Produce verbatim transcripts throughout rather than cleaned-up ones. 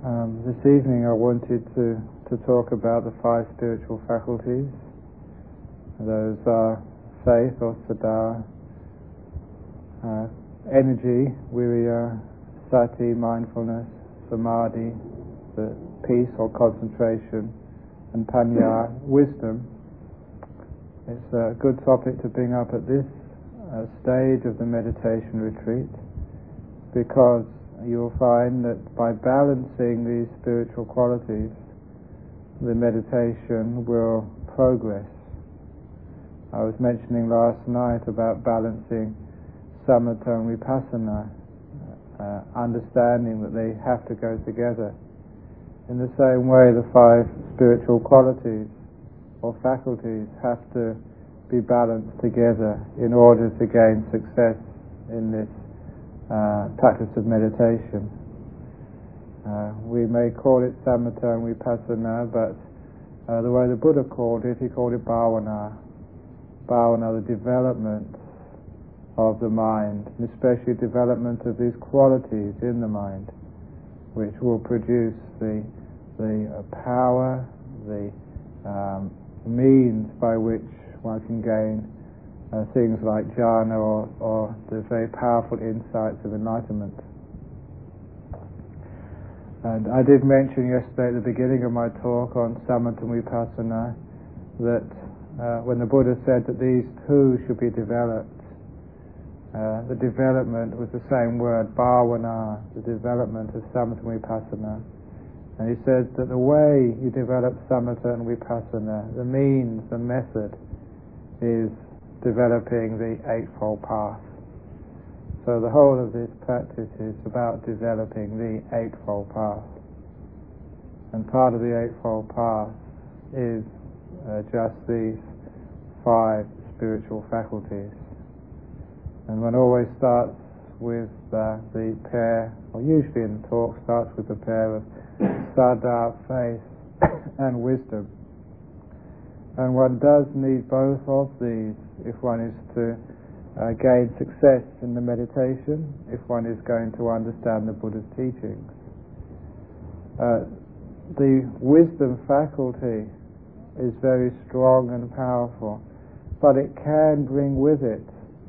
Um, this evening I wanted to, to talk about the five spiritual faculties. Those are faith or saddha, uh, energy, viriya, sati, mindfulness, samadhi, the peace or concentration, and panya, wisdom. It's a good topic to bring up at this uh, stage of the meditation retreat, because you'll find that by balancing these spiritual qualities, the meditation will progress. I was mentioning last night about balancing samatha and vipassana, uh, understanding that they have to go together. In the same way, the five spiritual qualities or faculties have to be balanced together in order to gain success in this Uh, practice of meditation. Uh, we may call it samatha and vipassana, but uh, the way the Buddha called it, he called it bhavana. Bhavana, the development of the mind, and especially development of these qualities in the mind, which will produce the the uh, power, the um, means by which one can gain Uh, things like jhana or, or the very powerful insights of enlightenment. And I did mention yesterday at the beginning of my talk on samatha and vipassana that uh, when the Buddha said that these two should be developed, uh, the development was the same word, bhavana, the development of samatha and vipassana. And he said that the way you develop samatha and vipassana, the means, the method, is developing the Eightfold Path. So the whole of this practice is about developing the Eightfold Path. And part of the Eightfold Path is uh, just these five spiritual faculties. And one always starts with uh, the pair, or usually in the talk starts with the pair of saddha, faith, and wisdom. And one does need both of these if one is to uh, gain success in the meditation, if one is going to understand the Buddha's teachings. Uh, the wisdom faculty is very strong and powerful, but it can bring with it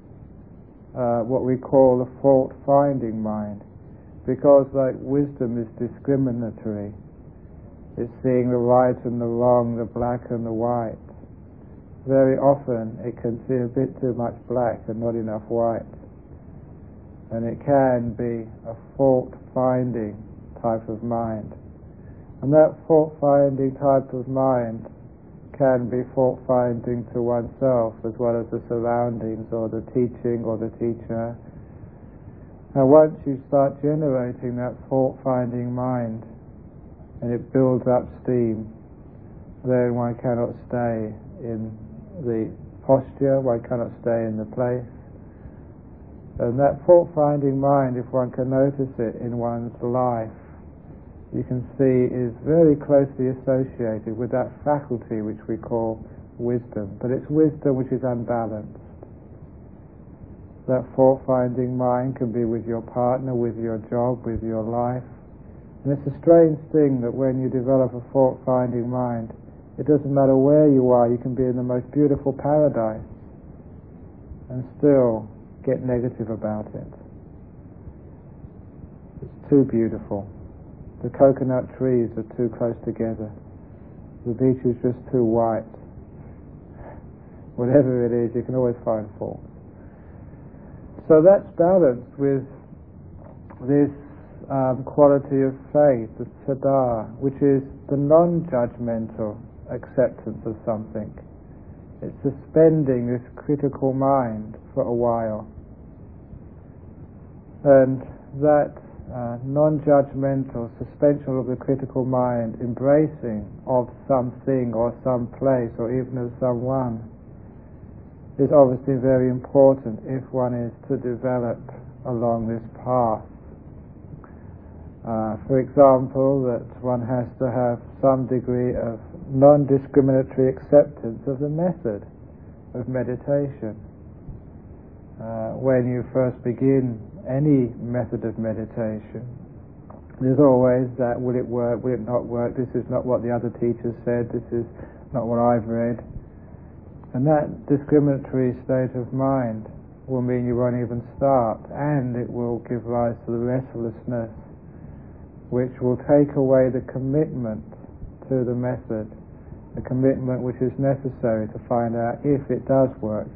uh, what we call the fault-finding mind, because like wisdom is discriminatory. It's seeing the right and the wrong, the black and the white. Very often it can see a bit too much black and not enough white. And it can be a fault-finding type of mind. And that fault-finding type of mind can be fault-finding to oneself as well as the surroundings or the teaching or the teacher. Now once you start generating that fault-finding mind, and it builds up steam, then one cannot stay in the posture, one cannot stay in the place. And that fault-finding mind, if one can notice it in one's life, you can see is very closely associated with that faculty which we call wisdom. But it's wisdom which is unbalanced. That fault-finding mind can be with your partner, with your job, with your life. And it's a strange thing that when you develop a fault-finding mind, it doesn't matter where you are, you can be in the most beautiful paradise and still get negative about it. It's too beautiful. The coconut trees are too close together. The beach is just too white. Whatever it is, you can always find fault. So that's balanced with this Um, quality of faith, the saddha, which is the non-judgmental acceptance of something. It's suspending this critical mind for a while. And that uh, non-judgmental suspension of the critical mind, embracing of something or some place or even of someone, is obviously very important if one is to develop along this path. Uh, for example, that one has to have some degree of non-discriminatory acceptance of the method of meditation. Uh, when you first begin any method of meditation, There's always that, will it work, will it not work, this is not what the other teacher said, this is not what I've read. And that discriminatory state of mind will mean you won't even start, and it will give rise to the restlessness, which will take away the commitment to the method, the commitment which is necessary to find out if it does work.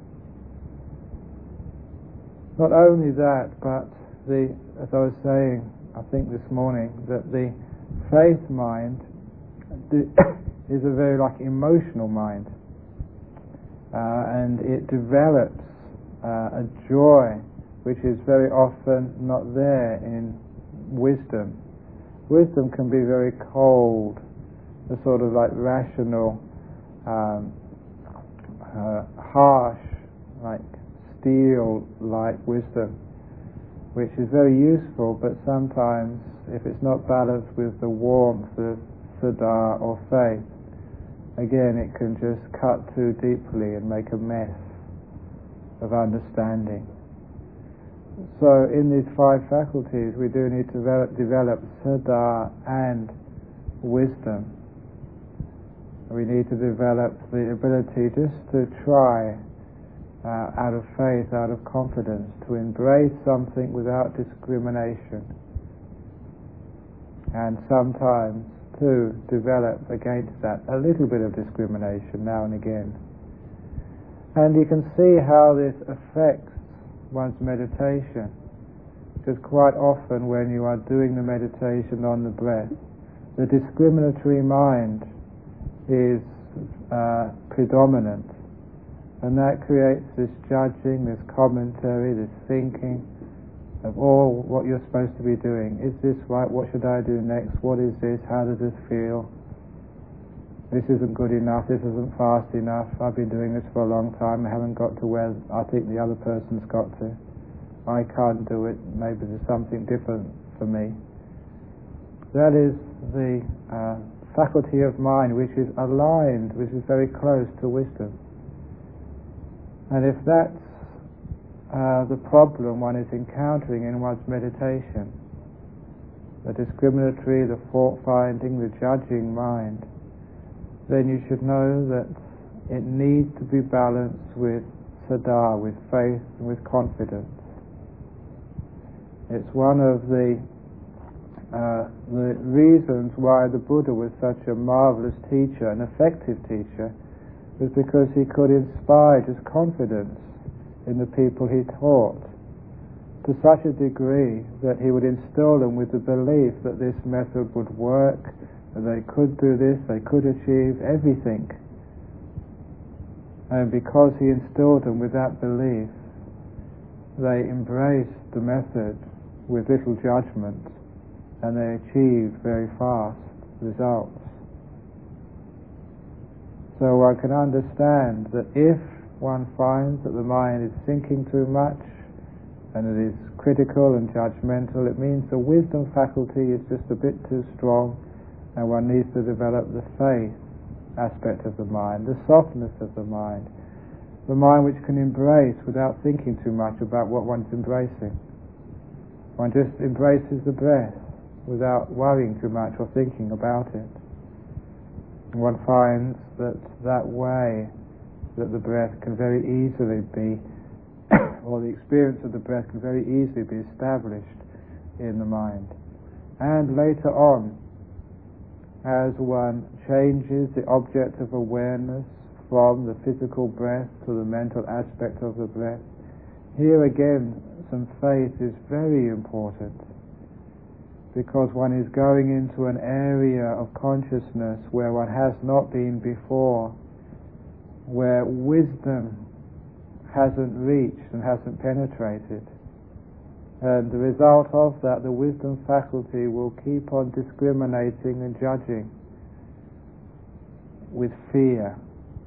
Not only that, but the, as I was saying, I think this morning, that the faith mind is a very like emotional mind, uh, and it develops uh, a joy which is very often not there in wisdom. Wisdom can be very cold, the sort of like rational, um, uh, harsh, like steel-like wisdom, which is very useful, but sometimes if it's not balanced with the warmth of Siddha or faith, again it can just cut too deeply and make a mess of understanding. So in these five faculties we do need to develop, develop Siddha and wisdom. We need to develop the ability just to try Uh, out of faith, out of confidence, to embrace something without discrimination, and sometimes to develop against that a little bit of discrimination now and again. And you can see how this affects one's meditation, because quite often when you are doing the meditation on the breath, the discriminatory mind is uh, predominant. And that creates this judging, this commentary, this thinking of all what you're supposed to be doing. Is this right? What should I do next? What is this? How does this feel? This isn't good enough. This isn't fast enough. I've been doing this for a long time. I haven't got to where I think the other person's got to. I can't do it. Maybe there's something different for me. That is the uh, faculty of mind which is aligned, which is very close to wisdom. And if that's uh, the problem one is encountering in one's meditation, the discriminatory, the fault-finding, the judging mind, then you should know that it needs to be balanced with Siddha, with faith and with confidence. It's one of the uh, the reasons why the Buddha was such a marvelous teacher, an effective teacher, was because he could inspire just confidence in the people he taught to such a degree that he would instill them with the belief that this method would work, that they could do this, they could achieve everything. And because he instilled them with that belief, they embraced the method with little judgment, and they achieved very fast results. So one can understand that if one finds that the mind is thinking too much and it is critical and judgmental, it means the wisdom faculty is just a bit too strong, and one needs to develop the faith aspect of the mind, the softness of the mind, the mind which can embrace without thinking too much about what one's embracing. One just embraces the breath without worrying too much or thinking about it. One finds that that way that the breath can very easily be, or the experience of the breath can very easily be established in the mind. And later on, as one changes the object of awareness from the physical breath to the mental aspect of the breath, here again some faith is very important, because one is going into an area of consciousness where one has not been before, where wisdom hasn't reached and hasn't penetrated. And the result of that, the wisdom faculty will keep on discriminating and judging with fear.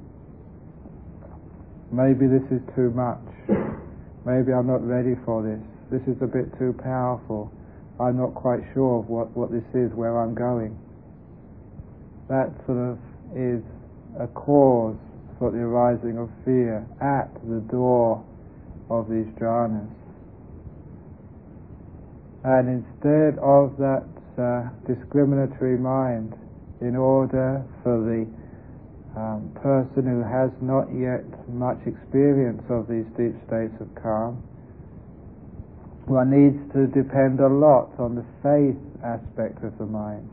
Maybe this is too much. Maybe I'm not ready for this. This is a bit too powerful. I'm not quite sure of what, what this is, where I'm going. That sort of is a cause for the arising of fear at the door of these jhanas. And instead of that uh, discriminatory mind in order for the um, person who has not yet much experience of these deep states of calm. One needs to depend a lot on the faith aspect of the mind.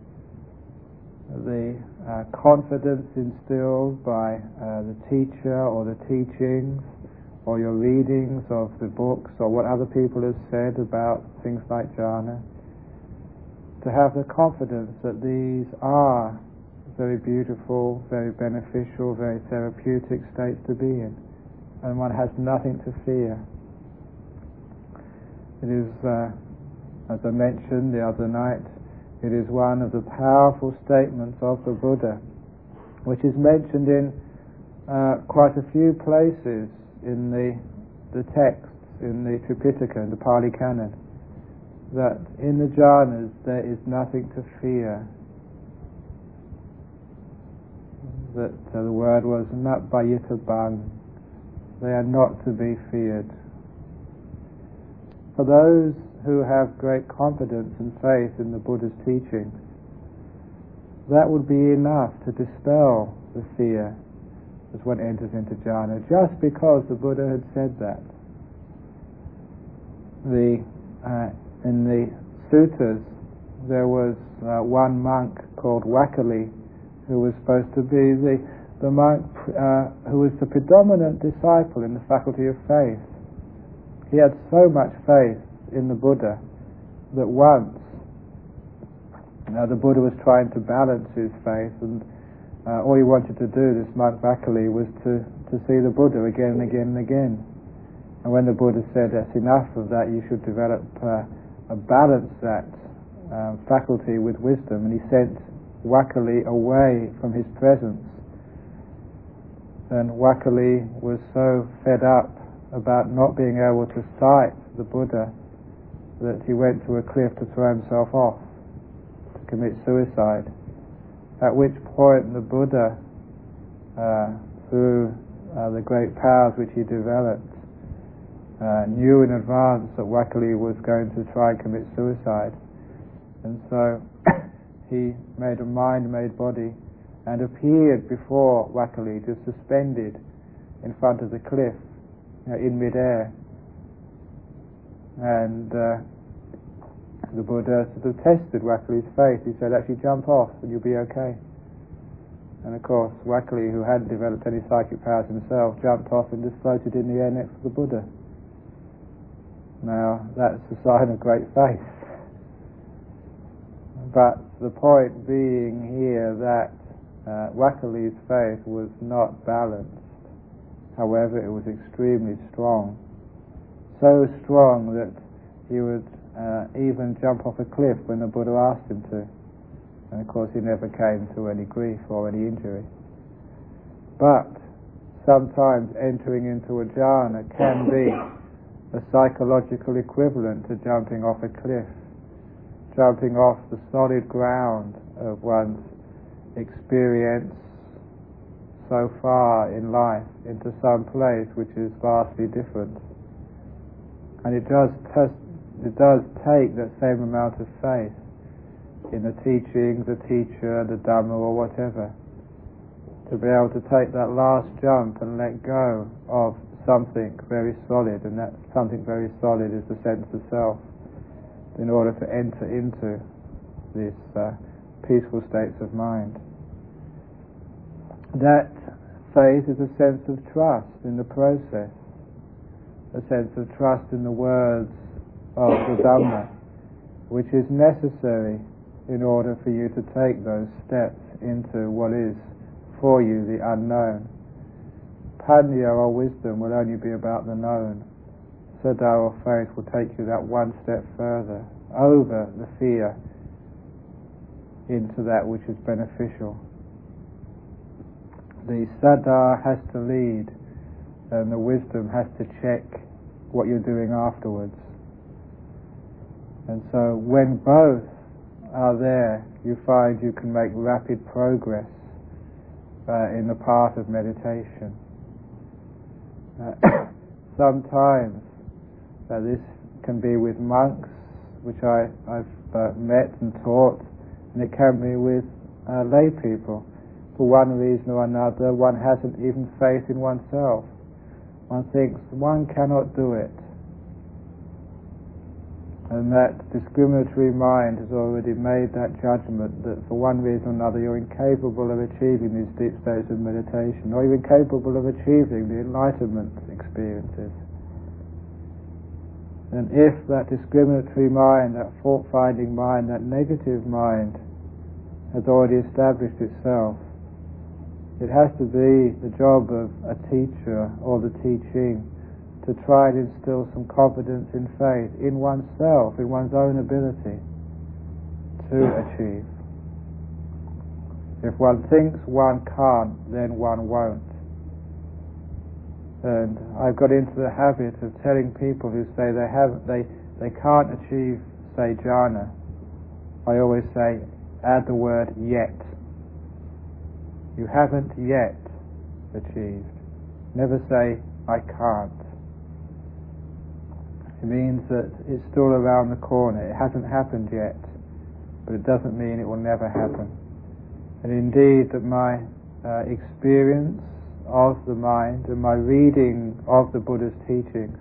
The uh, confidence instilled by uh, the teacher or the teachings or your readings of the books or what other people have said about things like jhana, to have the confidence that these are very beautiful, very beneficial, very therapeutic states to be in, and one has nothing to fear. It is, uh, as I mentioned the other night, it is one of the powerful statements of the Buddha, which is mentioned in uh, quite a few places in the the texts, in the Tripitaka, in the Pali Canon, that in the jhanas there is nothing to fear. That uh, the word was not bayita bang. They are not to be feared. For those who have great confidence and faith in the Buddha's teachings, that would be enough to dispel the fear as one enters into jhana, just because the Buddha had said that. The uh, in the suttas there was uh, one monk called Wakali, who was supposed to be the the monk uh, who was the predominant disciple in the faculty of faith. He had so much faith in the Buddha that once uh, the Buddha was trying to balance his faith, and uh, all he wanted to do, this monk Vakali, was to, to see the Buddha again and again and again. And when the Buddha said, that's enough of that, you should develop uh, a balance that um, faculty with wisdom, and he sent Wakali away from his presence. And Wakali was so fed up about not being able to sight the Buddha that he went to a cliff to throw himself off, to commit suicide. At which point the Buddha, uh, through uh, the great powers which he developed, uh, knew in advance that Wakali was going to try and commit suicide. And so he made a mind-made body and appeared before Wakali, just suspended in front of the cliff, you know, in mid-air. And uh, the Buddha sort of tested Wakali's faith. He said, actually jump off and you'll be okay. And of course Wakali, who hadn't developed any psychic powers himself, jumped off and just floated in the air next to the Buddha. Now that's a sign of great faith. But the point being here that uh, Wakali's faith was not balanced. However, it was extremely strong. So strong that he would uh, even jump off a cliff when the Buddha asked him to. And of course he never came to any grief or any injury. But sometimes entering into a jhana can be a psychological equivalent to jumping off a cliff, jumping off the solid ground of one's experience so far in life into some place which is vastly different. And it does test, it does take that same amount of faith in the teaching, the teacher, the Dhamma or whatever, to be able to take that last jump and let go of something very solid, and that something very solid is the sense of self, in order to enter into these uh, peaceful states of mind. That faith is a sense of trust in the process, a sense of trust in the words of the Dhamma, which is necessary in order for you to take those steps into what is for you the unknown. Panya or wisdom will only be about the known. Saddha or faith will take you that one step further, over the fear, into that which is beneficial. The saddha has to lead, and the wisdom has to check what you're doing afterwards. And so when both are there, you find you can make rapid progress uh, in the path of meditation. Uh, sometimes uh, this can be with monks which I, I've uh, met and taught, and it can be with uh, lay people. For one reason or another, one hasn't even faith in oneself. One thinks one cannot do it. And that discriminatory mind has already made that judgment that for one reason or another you're incapable of achieving these deep states of meditation, or you're incapable of achieving the enlightenment experiences. And if that discriminatory mind, that fault-finding mind, that negative mind has already established itself, it has to be the job of a teacher or the teaching to try and instill some confidence in faith in oneself, in one's own ability to achieve. If one thinks one can't, then one won't. And I've got into the habit of telling people who say they have they they can't achieve, say, jhana. I always say, add the word yet. You haven't yet achieved. Never say, I can't. It means that it's still around the corner. It hasn't happened yet, but it doesn't mean it will never happen. And indeed, that my uh, experience of the mind and my reading of the Buddha's teachings,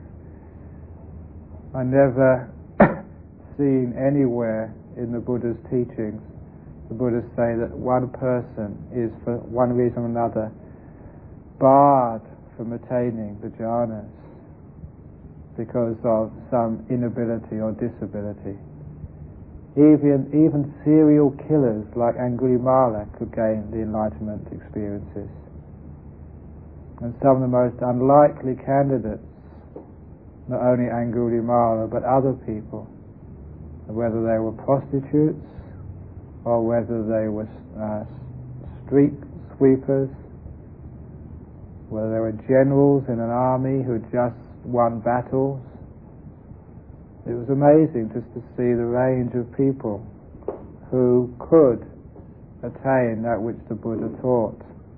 I never seen anywhere in the Buddha's teachings the Buddha say that one person is, for one reason or another, barred from attaining the jhanas because of some inability or disability. Even, even serial killers like Angulimala could gain the enlightenment experiences. And some of the most unlikely candidates, not only Angulimala but other people, whether they were prostitutes or whether they were uh, street sweepers, whether they were generals in an army who had just won battles. It was amazing just to see the range of people who could attain that which the Buddha taught.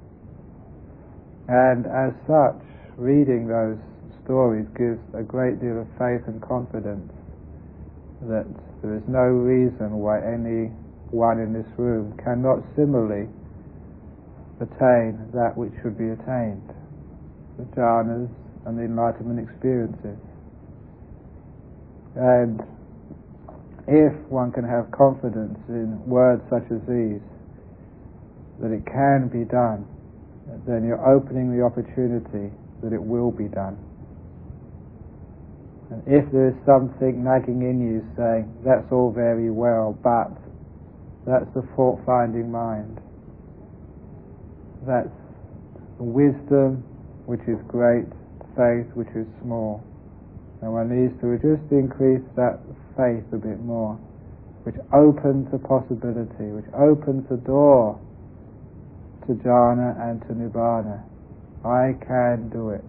And as such, reading those stories gives a great deal of faith and confidence that there is no reason why anyone in this room cannot similarly attain that which should be attained, the jhanas and the enlightenment experiences. And if one can have confidence in words such as these, that it can be done, then you're opening the opportunity that it will be done. And if there is something nagging in you saying, that's all very well, but that's the fault-finding mind. That's wisdom, which is great, faith, which is small. And one needs to just increase that faith a bit more, which opens a possibility, which opens the door to jhana and to nibbana. I can do it.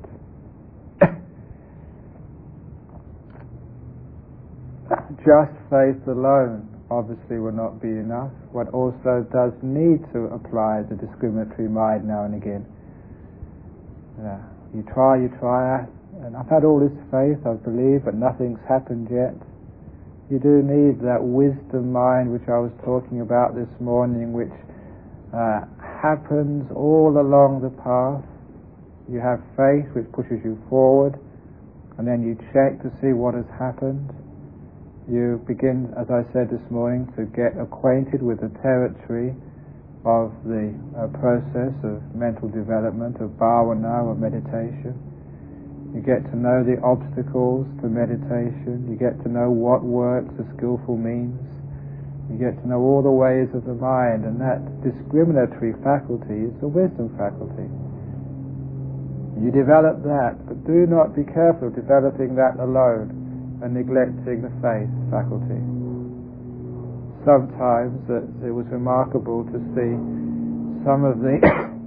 Just faith alone obviously will not be enough. One also does need to apply the discriminatory mind now and again. Yeah. You try, you try, and I've had all this faith, I believe, but nothing's happened yet. You do need that wisdom mind which I was talking about this morning, which uh, happens all along the path. You have faith which pushes you forward, and then you check to see what has happened. You begin, as I said this morning, to get acquainted with the territory of the uh, process of mental development, of bhavana, or meditation. You get to know the obstacles to meditation. You get to know what works, the skillful means. You get to know all the ways of the mind, and that discriminatory faculty is the wisdom faculty. You develop that, but do not be careful of developing that alone and neglecting the faith faculty. Sometimes uh, it was remarkable to see some of the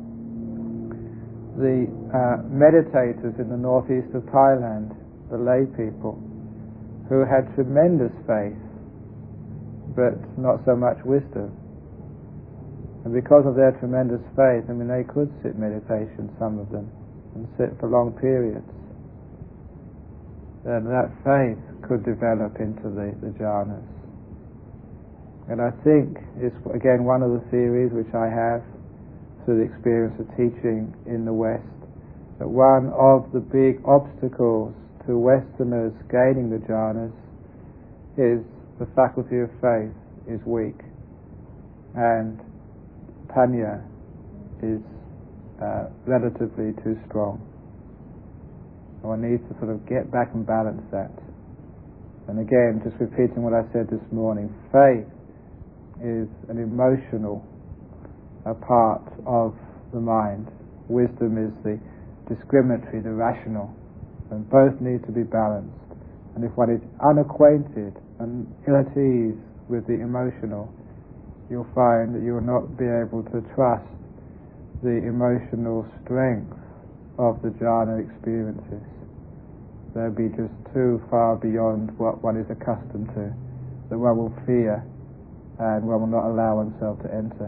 the uh, meditators in the northeast of Thailand, the lay people, who had tremendous faith, but not so much wisdom. And because of their tremendous faith, I mean, they could sit meditation, some of them, and sit for long periods. then that faith could develop into the, the jhanas. And I think it's, again, one of the theories which I have through the experience of teaching in the West, that one of the big obstacles to Westerners gaining the jhanas is the faculty of faith is weak, and panya is uh, relatively too strong. One needs to sort of get back and balance that. And again, just repeating what I said this morning, faith is an emotional a part of the mind. Wisdom is the discriminatory, the rational, and both need to be balanced. And if one is unacquainted and ill at ease with the emotional, you'll find that you will not be able to trust the emotional strength of the jhana experiences. They'll be just too far beyond what one is accustomed to, that one will fear and one will not allow oneself to enter.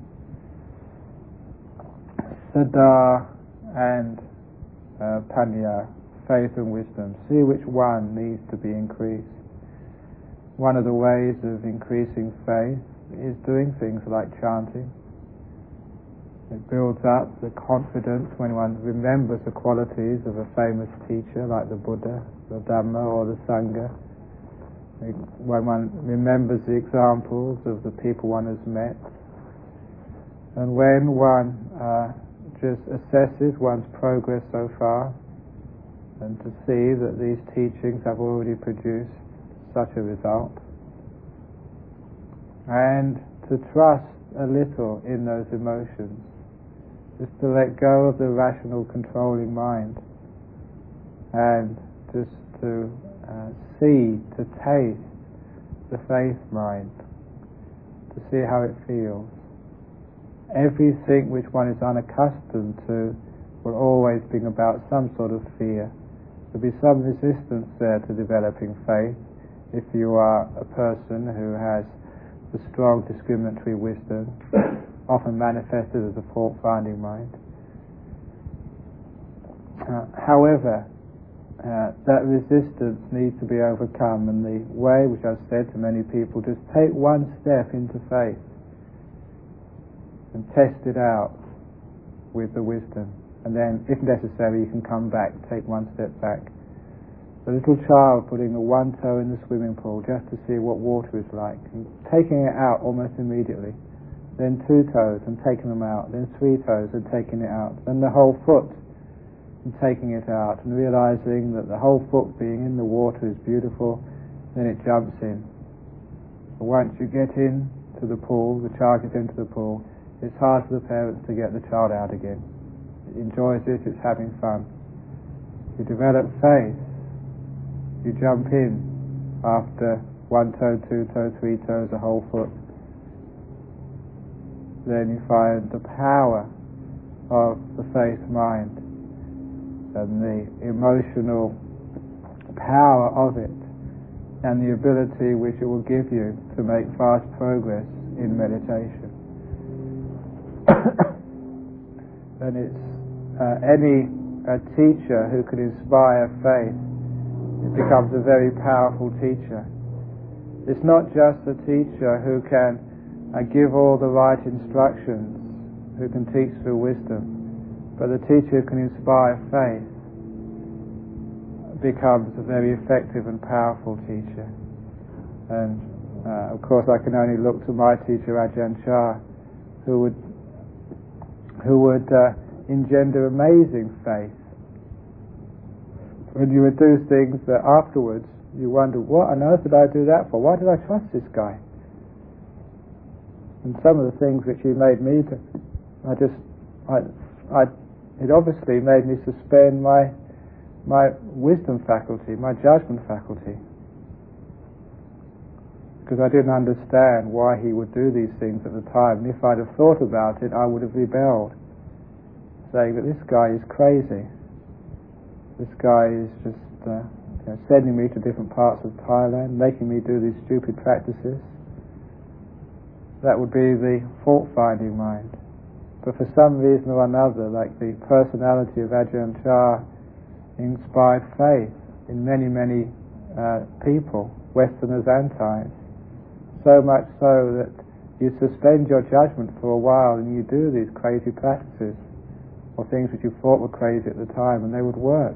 Saddha and uh, panya, faith and wisdom, see which one needs to be increased. One of the ways of increasing faith is doing things like chanting. It builds up the confidence when one remembers the qualities of a famous teacher like the Buddha, the Dhamma or the Sangha. When one remembers the examples of the people one has met. And when one uh, just assesses one's progress so far, and to see that these teachings have already produced such a result, and to trust a little in those emotions, just to let go of the rational controlling mind, and just to uh, see, to taste the faith mind, to see how it feels. Everything which one is unaccustomed to will always bring about some sort of fear. There'll be some resistance there to developing faith if you are a person who has the strong discriminatory wisdom, often manifested as a fault-finding mind. Uh, however, uh, that resistance needs to be overcome, and the way which I've said to many people, just take one step into faith and test it out with the wisdom, and then, if necessary, you can come back, take one step back. The little child putting the one toe in the swimming pool just to see what water is like, and taking it out almost immediately, then two toes and taking them out, then three toes and taking it out, then the whole foot and taking it out, and realizing that the whole foot being in the water is beautiful, then it jumps in. But once you get in to the pool, the child gets into the pool, it's hard for the parents to get the child out again. It enjoys it, it's having fun. You develop faith, you jump in after one toe, two toes, three toes, a whole foot. Then you find the power of the faith mind and the emotional power of it, and the ability which it will give you to make fast progress in meditation. Then it's uh, any uh, teacher who can inspire faith, it becomes a very powerful teacher. It's not just a teacher who can uh, give all the right instructions, who can teach through wisdom, but the teacher who can inspire faith becomes a very effective and powerful teacher. And uh, of course I can only look to my teacher Ajahn Chah, who would who would uh, engender amazing faith. When you would do things that afterwards you wonder, what on earth did I do that for? Why did I trust this guy? And some of the things which he made me do, I just, I, I, it obviously made me suspend my, my wisdom faculty, my judgment faculty, because I didn't understand why he would do these things at the time. And if I'd have thought about it, I would have rebelled, saying that this guy is crazy. This guy is just uh, you know, sending me to different parts of Thailand, making me do these stupid practices. That would be the fault-finding mind. But for some reason or another, like the personality of Ajahn Chah inspired faith in many, many uh, people, Westerners and Thais. So much so that you suspend your judgment for a while and you do these crazy practices or things which you thought were crazy at the time, and they would work.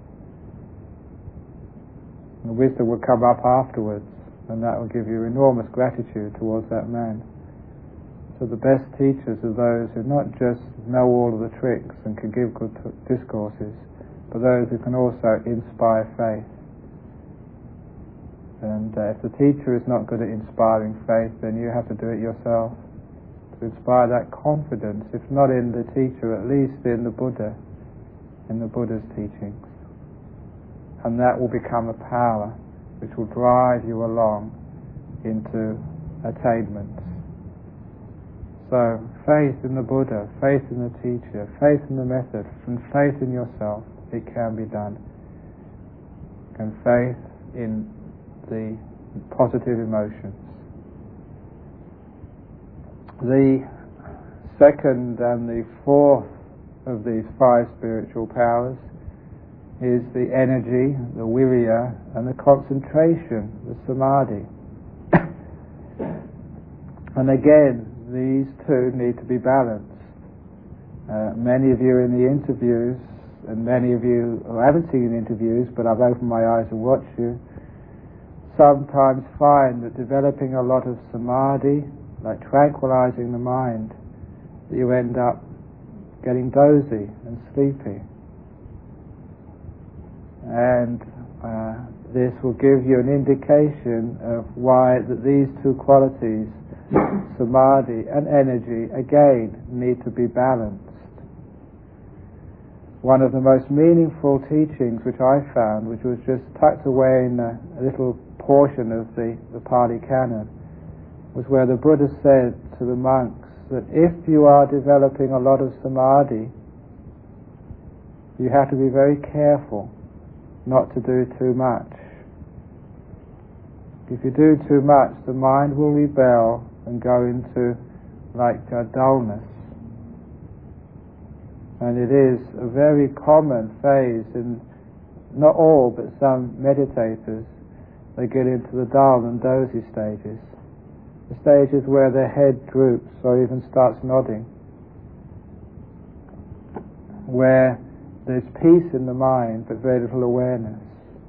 And the wisdom would come up afterwards, and that will give you enormous gratitude towards that man. So the best teachers are those who not just know all of the tricks and can give good t- discourses, but those who can also inspire faith. And uh, if the teacher is not good at inspiring faith, then you have to do it yourself, to inspire that confidence, if not in the teacher, at least in the Buddha, in the Buddha's teachings. And that will become a power which will drive you along into attainment. So, faith in the Buddha, faith in the teacher, faith in the method, and faith in yourself, it can be done. And faith in the positive emotions. The second and the fourth of these five spiritual powers is the energy, the virya, and the concentration, the samadhi. And again, these two need to be balanced. Uh, many of you in the interviews, and many of you who haven't seen interviews, but I've opened my eyes and watched you, sometimes find that developing a lot of samadhi, like tranquilizing the mind, that you end up getting dozy and sleepy. And uh, this will give you an indication of why that these two qualities, samadhi and energy, again need to be balanced. One of the most meaningful teachings which I found, which was just tucked away in a, a little portion of the, the Pali Canon, was where the Buddha said to the monks that if you are developing a lot of samadhi, you have to be very careful not to do too much. If you do too much, the mind will rebel and go into like uh, dullness. And it is a very common phase in not all but some meditators. They get into the dull and dozy stages, the stages where their head droops or even starts nodding, where there's peace in the mind but very little awareness.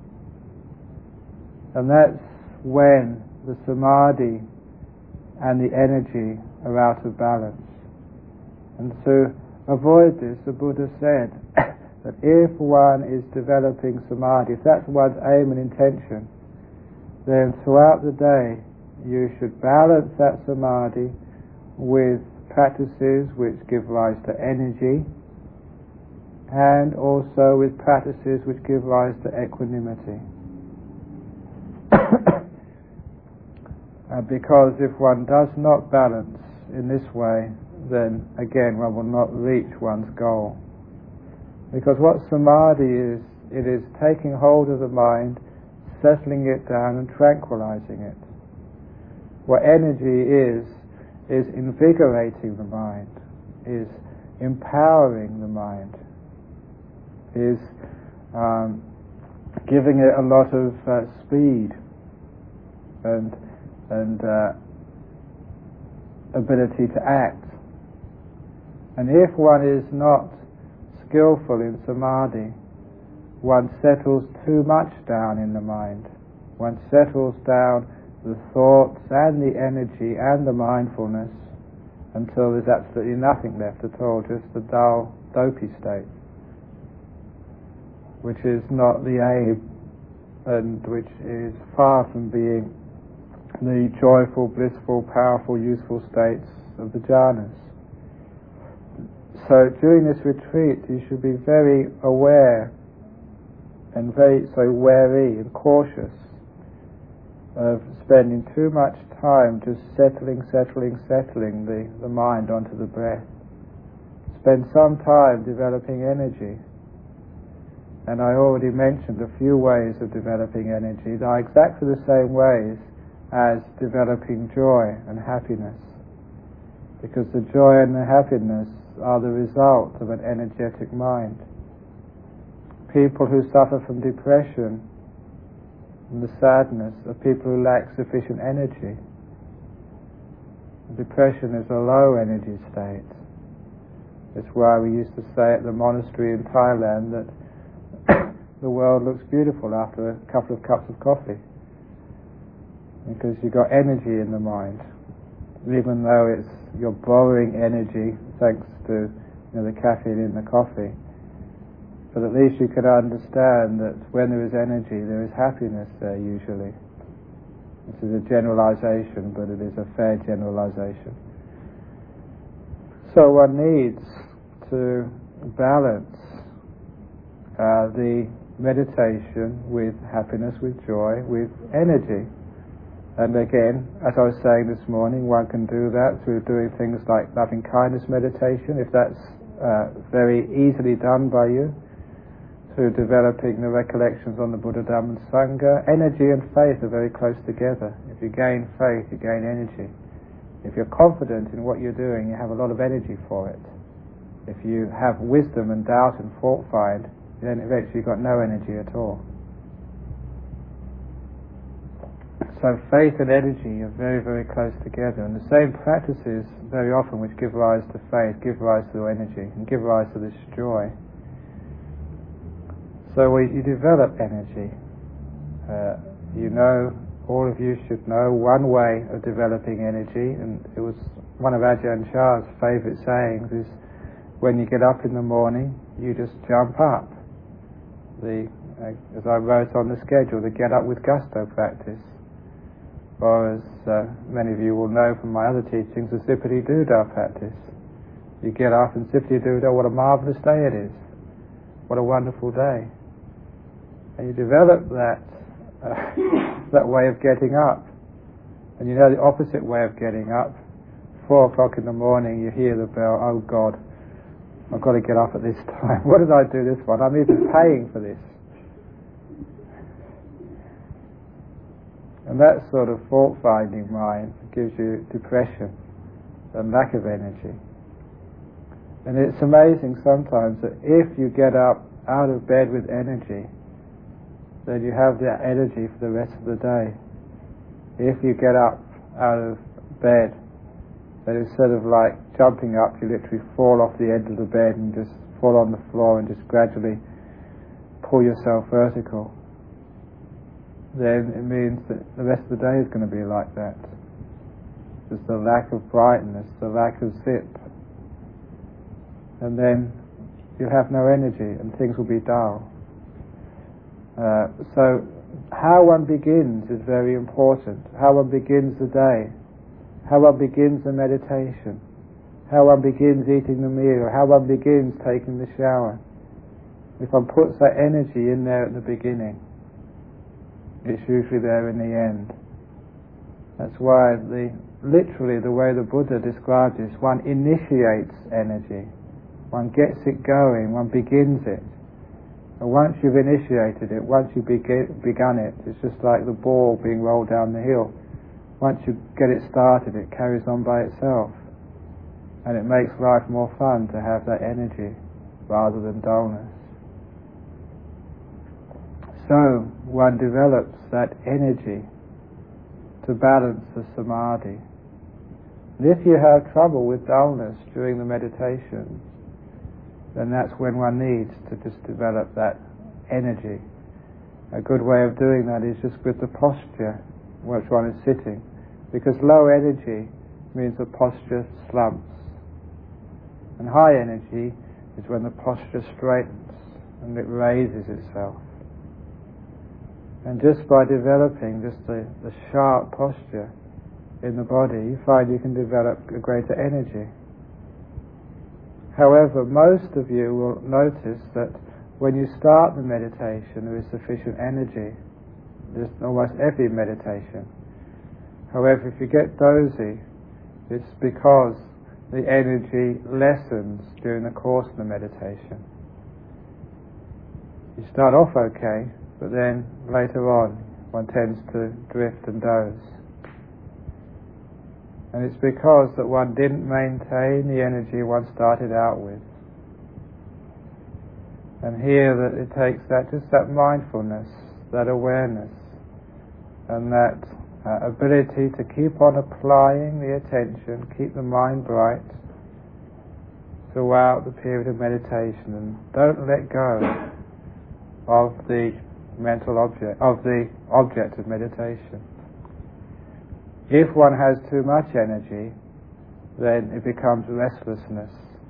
And that's when the samadhi and the energy are out of balance. And to avoid this, the Buddha said that if one is developing samadhi, if that's one's aim and intention, then throughout the day you should balance that samadhi with practices which give rise to energy, and also with practices which give rise to equanimity. Uh, because if one does not balance in this way, then again one will not reach one's goal. Because what samadhi is, it is taking hold of the mind, settling it down and tranquilizing it. What energy is, is invigorating the mind, is empowering the mind, is um, giving it a lot of uh, speed and and uh, ability to act. And if one is not skillful in samadhi, one settles too much down in the mind. One settles down the thoughts and the energy and the mindfulness until there's absolutely nothing left at all, just a dull, dopey state, which is not the aim and which is far from being the joyful, blissful, powerful, useful states of the jhanas. So during this retreat you should be very aware and very so wary and cautious of spending too much time just settling, settling, settling the, the mind onto the breath. Spend some time developing energy. And I already mentioned a few ways of developing energy. They are exactly the same ways as developing joy and happiness, because the joy and the happiness are the result of an energetic mind. People who suffer from depression and the sadness of people who lack sufficient energy. Depression is a low energy state. That's why we used to say at the monastery in Thailand that the world looks beautiful after a couple of cups of coffee, because you've got energy in the mind, even though it's you're borrowing energy thanks to you know, the caffeine in the coffee. But at least you can understand that when there is energy, there is happiness there usually. This is a generalization, but it is a fair generalization. So one needs to balance uh, the meditation with happiness, with joy, with energy. And again, as I was saying this morning, one can do that through doing things like loving kindness meditation, if that's uh, very easily done by you, through developing the recollections on the Buddha, Dhamma and Sangha. Energy and faith are very close together. If you gain faith, you gain energy. If you're confident in what you're doing, you have a lot of energy for it. If you have wisdom and doubt and fault find, then eventually you've got no energy at all. So faith and energy are very, very close together, and the same practices very often which give rise to faith give rise to energy and give rise to this joy. So we, you develop energy. Uh, you know, all of you should know one way of developing energy, and it was one of Ajahn Chah's favourite sayings is, when you get up in the morning, you just jump up. The, uh, as I wrote on the schedule, the get up with gusto practice. Or as uh, many of you will know from my other teachings, the Sippity Doodah practice. You get up and Sippity Doodah, what a marvellous day it is. What a wonderful day. And you develop that uh, that way of getting up. And you know the opposite way of getting up. Four o'clock in the morning, you hear the bell, oh God, I've got to get up at this time. What did I do this for? I'm even paying for this. And that sort of fault-finding mind gives you depression and lack of energy. And it's amazing sometimes that if you get up out of bed with energy, then you have that energy for the rest of the day. If you get up out of bed, then instead of like jumping up, you literally fall off the edge of the bed and just fall on the floor and just gradually pull yourself vertical. Then it means that the rest of the day is going to be like that. Just the lack of brightness, the lack of zip. And then you have no energy and things will be dull. Uh, so how one begins is very important. How one begins the day, how one begins the meditation, how one begins eating the meal, how one begins taking the shower. If one puts that energy in there at the beginning, it's usually there in the end. That's why the literally the way the Buddha describes this, one initiates energy, one gets it going, one begins it. And once you've initiated it, once you've begin, begun it, it's just like the ball being rolled down the hill. Once you get it started, it carries on by itself. And it makes life more fun to have that energy rather than dullness. So one develops that energy to balance the samadhi. And if you have trouble with dullness during the meditation, then that's when one needs to just develop that energy. A good way of doing that is just with the posture which one is sitting, because low energy means the posture slumps, and high energy is when the posture straightens and it raises itself. And just by developing just the, the sharp posture in the body, you find you can develop a greater energy. However, most of you will notice that when you start the meditation, there is sufficient energy. Just almost every meditation. However, if you get dozy, it's because the energy lessens during the course of the meditation. You start off okay, but then later on one tends to drift and doze. And it's because that one didn't maintain the energy one started out with. And here that it takes that just that mindfulness, that awareness, and that uh, ability to keep on applying the attention, keep the mind bright throughout the period of meditation, and don't let go of the mental object, of the object of meditation. If one has too much energy, then it becomes restlessness.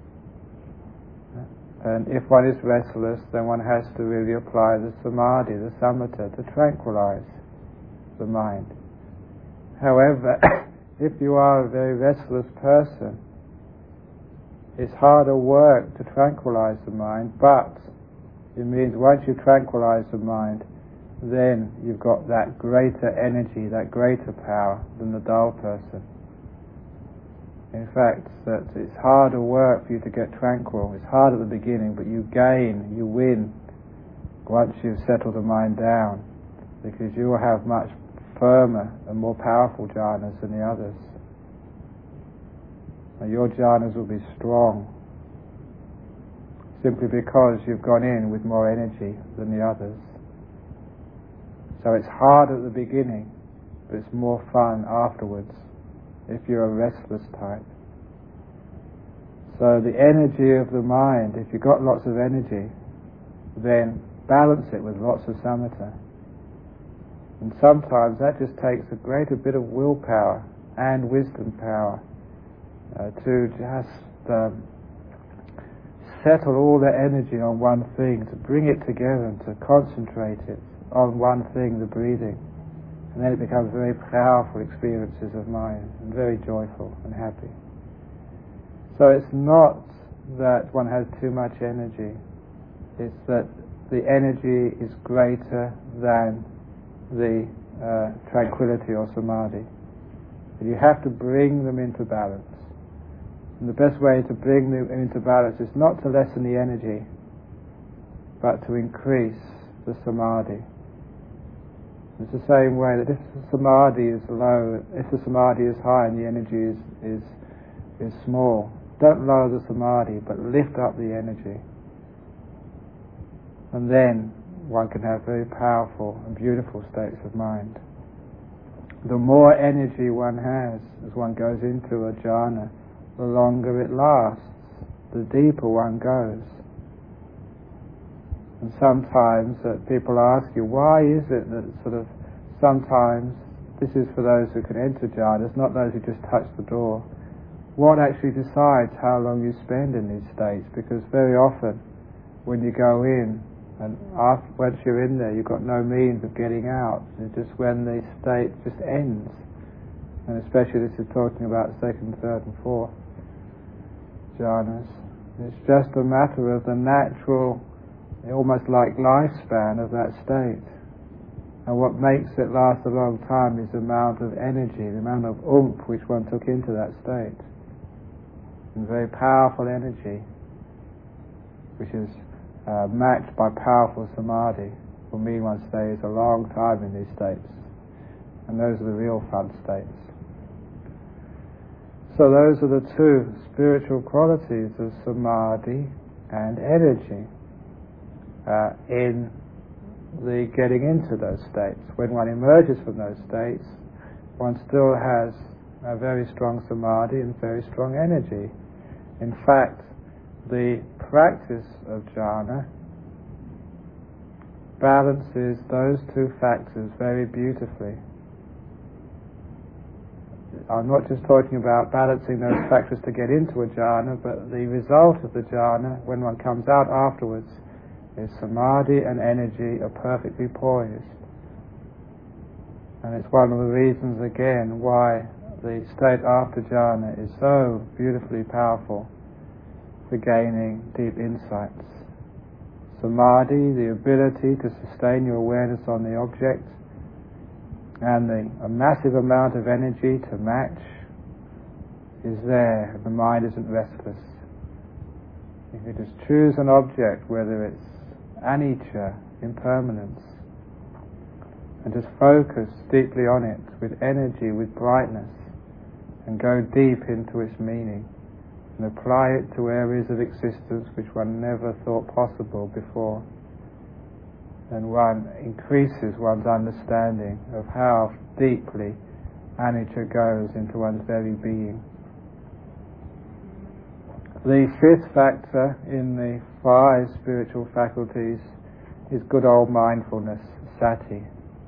And if one is restless, then one has to really apply the samadhi, the samatha, to tranquilize the mind. However, if you are a very restless person, it's harder work to tranquilize the mind, but it means once you tranquilize the mind, then you've got that greater energy, that greater power than the dull person. In fact, that it's harder work for you to get tranquil. It's hard at the beginning, but you gain, you win once you've settled the mind down, because you will have much firmer and more powerful jhanas than the others. And your jhanas will be strong, simply because you've gone in with more energy than the others. So it's hard at the beginning, but it's more fun afterwards if you're a restless type. So the energy of the mind, if you've got lots of energy, then balance it with lots of samatha. And sometimes that just takes a greater bit of willpower and wisdom power uh, to just um, settle all the energy on one thing, to bring it together and to concentrate it on one thing, the breathing. And then it becomes very powerful experiences of mind, and very joyful and happy. So it's not that one has too much energy, it's that the energy is greater than the uh, tranquility or samadhi. And you have to bring them into balance. And the best way to bring them into balance is not to lessen the energy, but to increase the samadhi. It's the same way that if the samadhi is low, if the samadhi is high and the energy is, is, is small, don't lower the samadhi, but lift up the energy. And then one can have very powerful and beautiful states of mind. The more energy one has as one goes into a jhana, the longer it lasts, the deeper one goes. And sometimes uh, people ask you, why is it that sort of sometimes, this is for those who can enter jhanas, not those who just touch the door, what actually decides how long you spend in these states? Because very often when you go in, and after, once you're in there, you've got no means of getting out. It's just when the state just ends. And especially this is talking about second, third and fourth jhanas. It's just a matter of the natural, almost like lifespan of that state. And what makes it last a long time is the amount of energy, the amount of oomph which one took into that state. And very powerful energy, which is uh, matched by powerful samadhi, will mean one stays a long time in these states. And those are the real fun states. So those are the two spiritual qualities of samadhi and energy uh, in the getting into those states. When one emerges from those states, one still has a very strong samadhi and very strong energy. In fact, the practice of jhana balances those two factors very beautifully. I'm not just talking about balancing those factors to get into a jhana, but the result of the jhana, when one comes out afterwards, is samadhi and energy are perfectly poised. And it's one of the reasons, again, why the state after jhana is so beautifully powerful for gaining deep insights. Samadhi, the ability to sustain your awareness on the object, and the, a massive amount of energy to match is there, and the mind isn't restless. If you just choose an object, whether it's anicca, impermanence, and just focus deeply on it with energy, with brightness, and go deep into its meaning, and apply it to areas of existence which one never thought possible before. and one increases one's understanding of how deeply anicca goes into one's very being. The fifth factor in the five spiritual faculties is good old mindfulness, sati.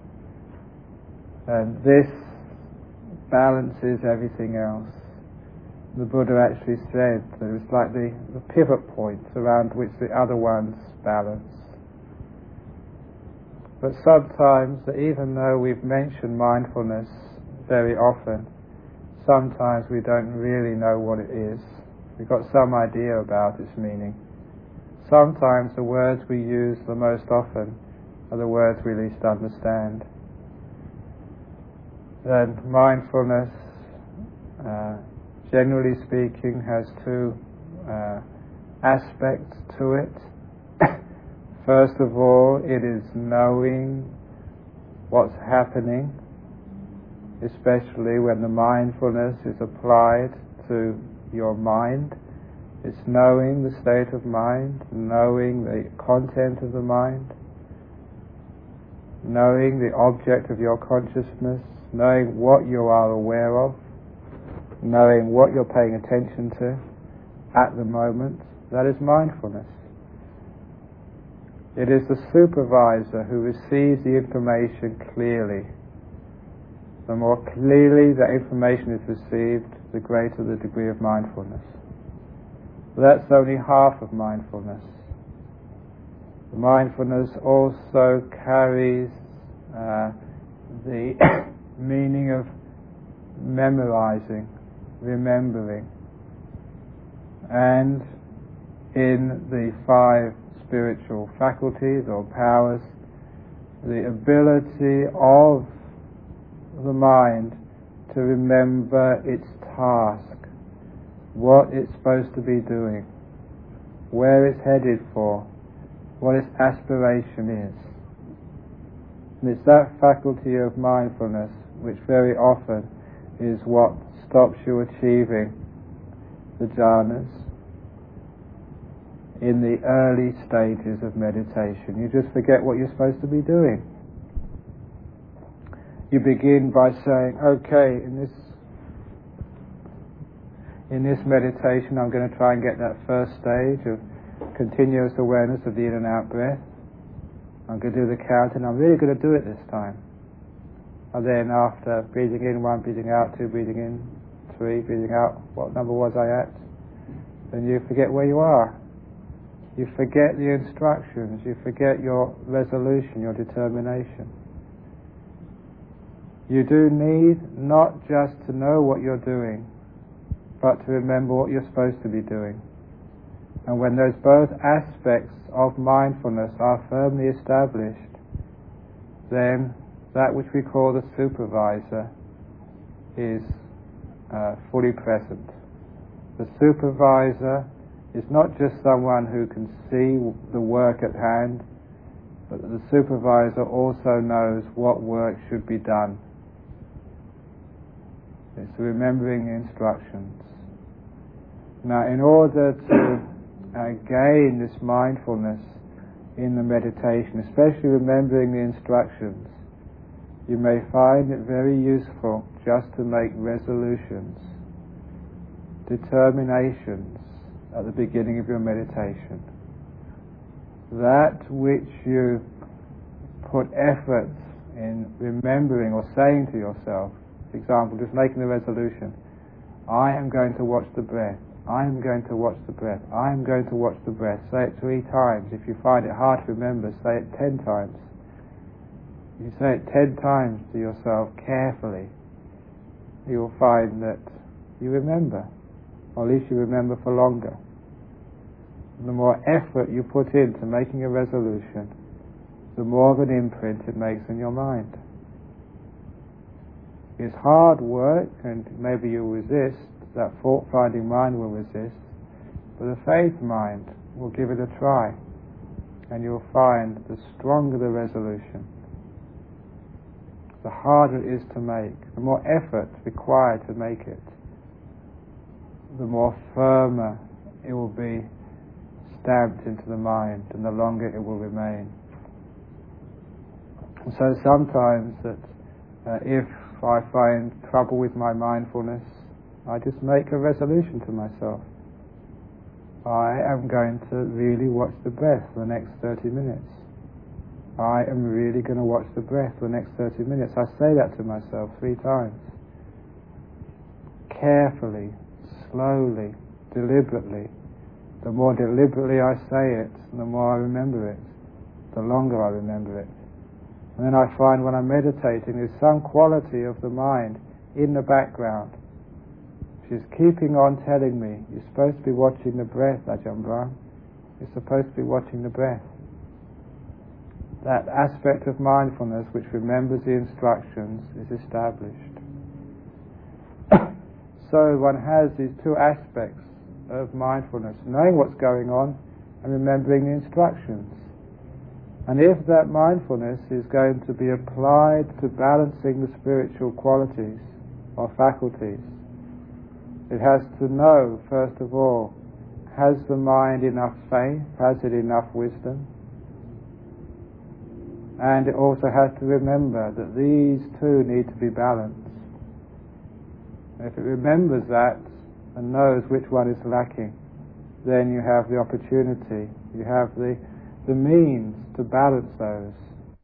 And this balances everything else. The Buddha actually said that it was like the, the pivot points around which the other ones balance. But sometimes, even though we've mentioned mindfulness very often, sometimes we don't really know what it is. We've got some idea about its meaning. Sometimes the words we use the most often are the words we least understand. And mindfulness, uh, generally speaking, has two uh, aspects to it. First of all, it is knowing what's happening, especially when the mindfulness is applied to your mind. It's knowing the state of mind, knowing the content of the mind, knowing the object of your consciousness, knowing what you are aware of, knowing what you're paying attention to at the moment. That is mindfulness. It is the supervisor who receives the information clearly. The more clearly that information is received, the greater the degree of mindfulness. That's only half of mindfulness. The mindfulness also carries uh, the meaning of memorizing, remembering. And in the five spiritual faculties or powers, the ability of the mind to remember its task, what it's supposed to be doing, where it's headed for, what its aspiration is. And it's that faculty of mindfulness which very often is what stops you achieving the jhanas in the early stages of meditation. You just forget what you're supposed to be doing. You begin by saying, okay, in this in this meditation I'm going to try and get that first stage of continuous awareness of the in and out breath. I'm going to do the count, and I'm really going to do it this time. And then after breathing in one, breathing out two, breathing in three, breathing out, what number was I at? Then you forget where you are. You forget the instructions. You forget your resolution, your determination. You do need not just to know what you're doing, but to remember what you're supposed to be doing. And when those both aspects of mindfulness are firmly established, then that which we call the supervisor is uh, fully present. The supervisor is not just someone who can see the work at hand, but the supervisor also knows what work should be done. It's remembering the instructions. Now, in order to uh, gain this mindfulness in the meditation, especially remembering the instructions, you may find it very useful just to make resolutions, determinations at the beginning of your meditation. That which you put effort in remembering or saying to yourself, for example, just making the resolution, I am going to watch the breath, I am going to watch the breath, I am going to watch the breath. Say it three times. If you find it hard to remember, say it ten times. You say it ten times to yourself carefully, you'll find that you remember, or at least you remember for longer. The more effort you put into making a resolution, the more of an imprint it makes in your mind. It's hard work, and maybe you'll resist, that fault-finding mind will resist, but the faith mind will give it a try, and you'll find the stronger the resolution, the harder it is to make, the more effort required to make it, the more firmer it will be stamped into the mind, and the longer it will remain. So sometimes that uh, if I find trouble with my mindfulness, I just make a resolution to myself. I am going to really watch the breath for the next thirty minutes. I am really going to watch the breath for the next thirty minutes. I say that to myself three times. Carefully, slowly, deliberately. The more deliberately I say it, the more I remember it, the longer I remember it. And then I find when I'm meditating, there's some quality of the mind in the background. She's keeping on telling me, you're supposed to be watching the breath, Ajahn Brahm. You're supposed to be watching the breath. That aspect of mindfulness which remembers the instructions is established. So one has these two aspects of mindfulness, knowing what's going on and remembering the instructions. And if that mindfulness is going to be applied to balancing the spiritual qualities or faculties, it has to know, first of all, has the mind enough faith, has it enough wisdom? And it also has to remember that these two need to be balanced. If it remembers that and knows which one is lacking, then you have the opportunity, you have the, the means to balance those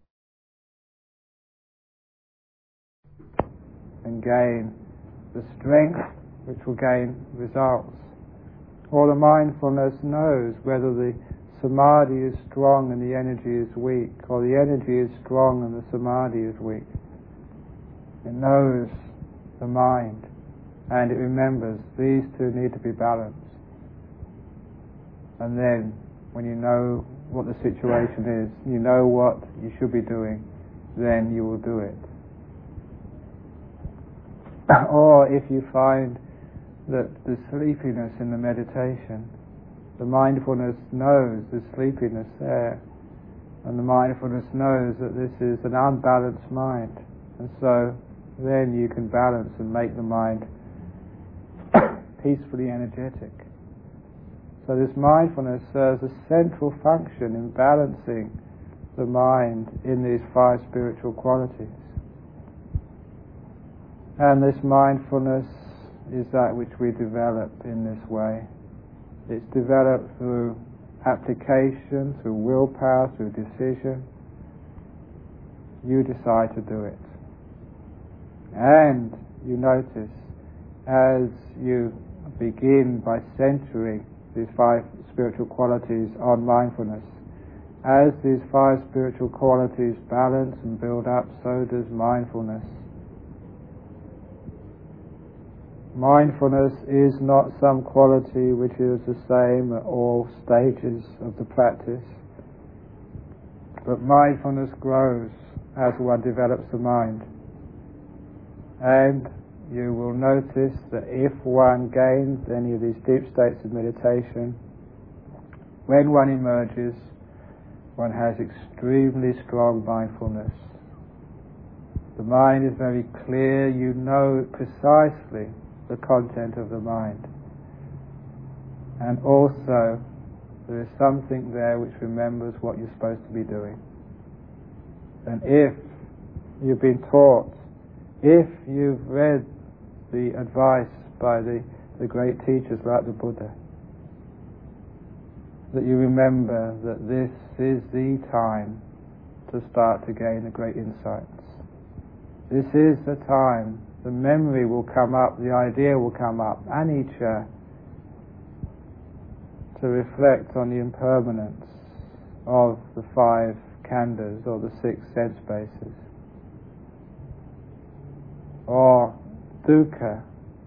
and gain the strength which will gain results. Or the mindfulness knows whether the samadhi is strong and the energy is weak, or the energy is strong and the samadhi is weak. It knows the mind, and it remembers these two need to be balanced. And then, when you know what the situation is, you know what you should be doing, then you will do it. Or if you find that the sleepiness in the meditation, the mindfulness knows the sleepiness there, and the mindfulness knows that this is an unbalanced mind, and so then you can balance and make the mind peacefully energetic. So this mindfulness serves a central function in balancing the mind in these five spiritual qualities. And this mindfulness is that which we develop in this way. It's developed through application, through willpower, through decision. You decide to do it. And you notice, as you begin by centering these five spiritual qualities on mindfulness, as these five spiritual qualities balance and build up, so does mindfulness. Mindfulness is not some quality which is the same at all stages of the practice, but mindfulness grows as one develops the mind. And you will notice that if one gains any of these deep states of meditation, when one emerges, one has extremely strong mindfulness. The mind is very clear, you know precisely the content of the mind. And also, there is something there which remembers what you're supposed to be doing. And if you've been taught, if you've read the advice by the, the great teachers like the Buddha, that you remember that this is the time to start to gain the great insights. This is the time. The memory will come up, the idea will come up, anicca, to reflect on the impermanence of the five khandhas, or the six sense bases. Or dukkha,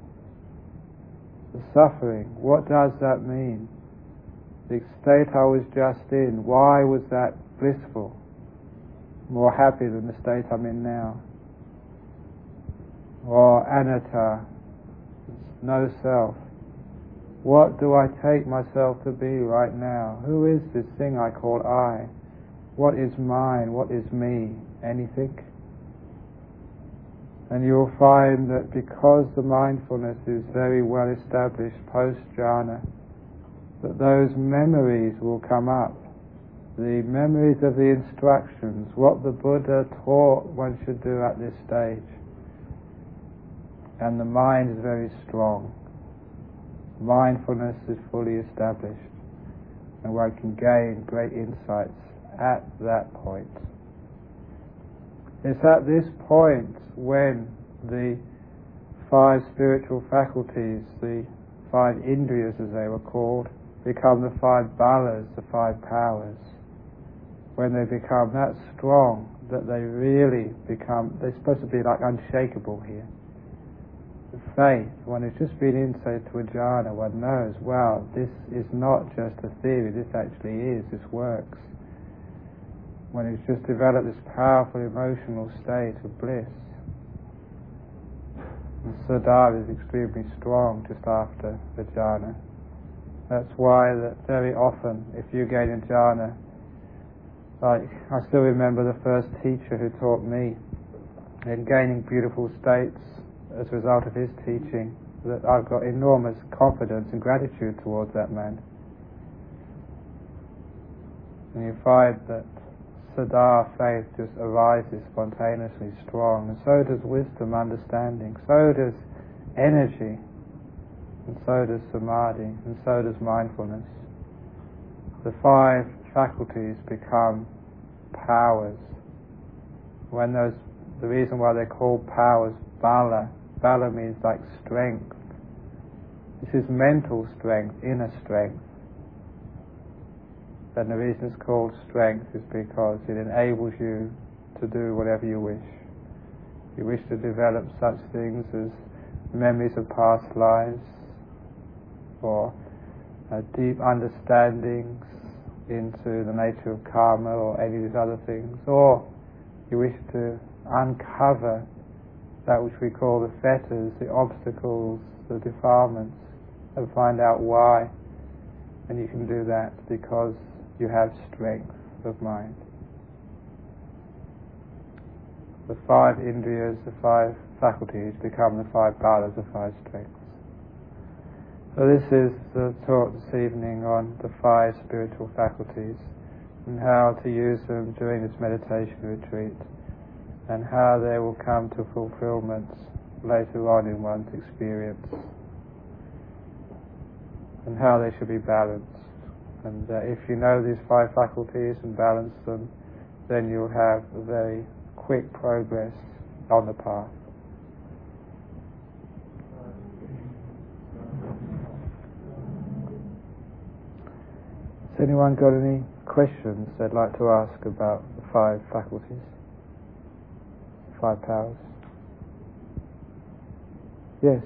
the suffering. What does that mean? The state I was just in, why was that blissful? More happy than the state I'm in now. Or anatta, no self. What do I take myself to be right now? Who is this thing I call I? What is mine? What is me? Anything? And you'll find that because the mindfulness is very well established post-jhana, that those memories will come up. the memories of the instructions, what the Buddha taught one should do at this stage. And the mind is very strong. Mindfulness is fully established, and one can gain great insights at that point. It's at this point when the five spiritual faculties, the five indriyas as they were called, become the five balas, the five powers. When they become that strong that they really become, they're supposed to be like unshakable here. The faith, one has just been in, say, to a jhana, one knows, wow, this is not just a theory, this actually is, this works. One has just developed this powerful emotional state of bliss. And Siddha is extremely strong just after the jhana. That's why that very often, if you gain a jhana, like I still remember the first teacher who taught me, in gaining beautiful states as a result of his teaching, that I've got enormous confidence and gratitude towards that man. And you find that Siddha, faith, just arises spontaneously strong, and so does wisdom, understanding, so does energy, and so does samadhi, and so does mindfulness. The five faculties become powers. When those, the reason why they're called powers, bala, bala means like strength. This is mental strength, inner strength. And the reason it's called strength is because it enables you to do whatever you wish. You wish to develop such things as memories of past lives, or uh, deep understandings into the nature of karma or any of these other things, or you wish to uncover that which we call the fetters, the obstacles, the defilements, and find out why. And you can do that because you have strength of mind. The five indriyas, the five faculties, become the five balas, the five strengths. So this is the talk this evening on the five spiritual faculties and how to use them during this meditation retreat, and how they will come to fulfillment later on in one's experience, and how they should be balanced. And uh, if you know these five faculties and balance them, then you'll have a very quick progress on the path. Has anyone got any questions they'd like to ask about the five faculties, five powers? Yes?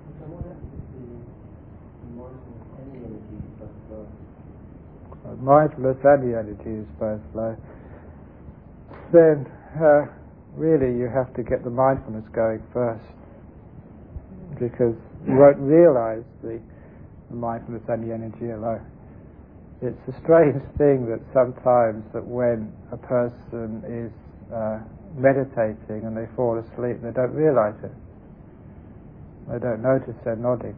Mindfulness and the energies both flow. Then uh, really you have to get the mindfulness going first, because you won't realize the, the mindfulness and the energy alone. It's a strange thing that sometimes that when a person is uh, meditating and they fall asleep, they don't realize it. They don't notice they're nodding.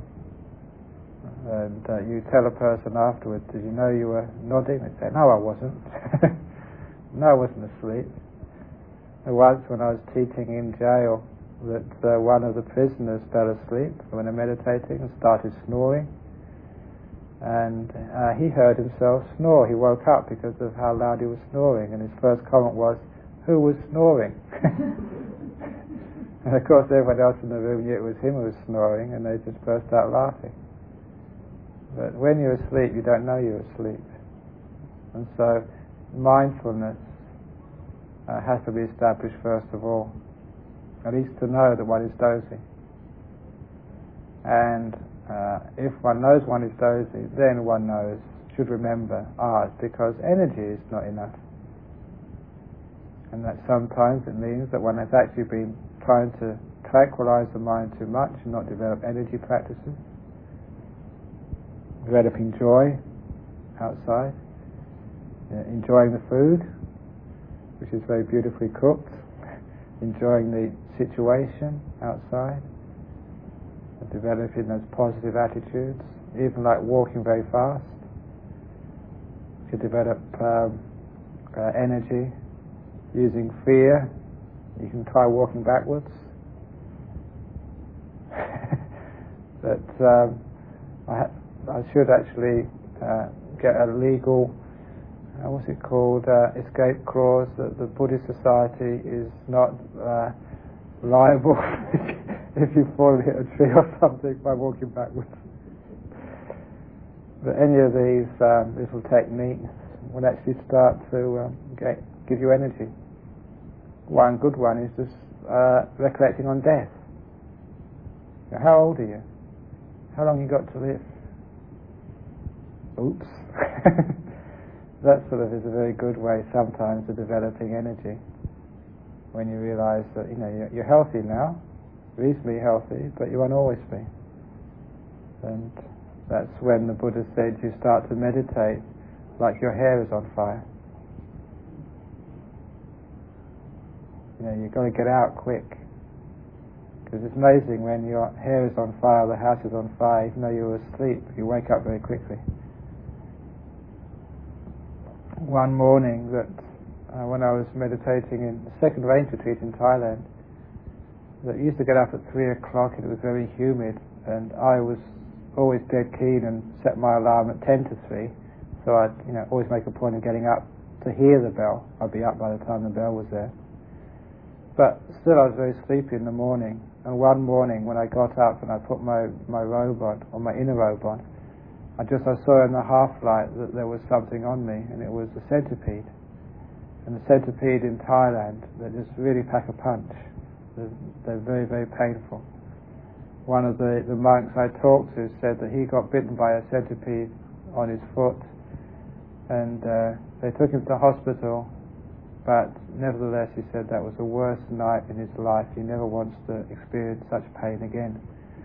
And uh, you tell a person afterwards, did you know you were nodding? They say, no, I wasn't. No, I wasn't asleep. And once when I was teaching in jail, that uh, one of the prisoners fell asleep when they're meditating and started snoring. And uh, he heard himself snore. He woke up because of how loud he was snoring. And his first comment was, who was snoring? And of course everyone else in the room knew it was him who was snoring, and they just burst out laughing. But when you're asleep, you don't know you're asleep. And so mindfulness uh, has to be established first of all, at least to know that one is dozing. And uh, if one knows one is dozing, then one knows, should remember, ah, it's because energy is not enough. And that sometimes it means that one has actually been trying to tranquilize the mind too much and not develop energy practices. Developing joy outside, uh, enjoying the food, which is very beautifully cooked, enjoying the situation outside, and developing those positive attitudes, even like walking very fast. If could develop um, uh, energy using fear. You can try walking backwards. But um, I, ha- I should actually uh, get a legal, uh, what's it called, uh, escape clause that the Buddhist Society is not uh, liable if you fall and hit a tree or something by walking backwards. But any of these um, little techniques will actually start to um, get, give you energy. One good one is just uh, recollecting on death. Now, how old are you? How long you got to live? Oops. That sort of is a very good way sometimes of developing energy. When you realise that, you know, you're, you're healthy now, reasonably healthy, but you won't always be. And that's when the Buddha said you start to meditate like your hair is on fire. You know, you've got to get out quick. Because it's amazing when your hair is on fire, the house is on fire, even though you're asleep, you wake up very quickly. One morning that uh, when I was meditating in the second rain retreat in Thailand, that used to get up at three o'clock and it was very humid, and I was always dead keen and set my alarm at ten to three, so I'd you know always make a point of getting up to hear the bell. I'd be up by the time the bell was there. But still I was very sleepy in the morning, and one morning when I got up and I put my, my robe on, or my inner robe on, I just I saw in the half light that there was something on me, and it was a centipede. And the centipede in Thailand, they just really pack a punch. They're, they're very, very painful. One of the, the monks I talked to said that he got bitten by a centipede on his foot, and uh, they took him to hospital, but nevertheless he said that was the worst night in his life. He never wants to experience such pain again.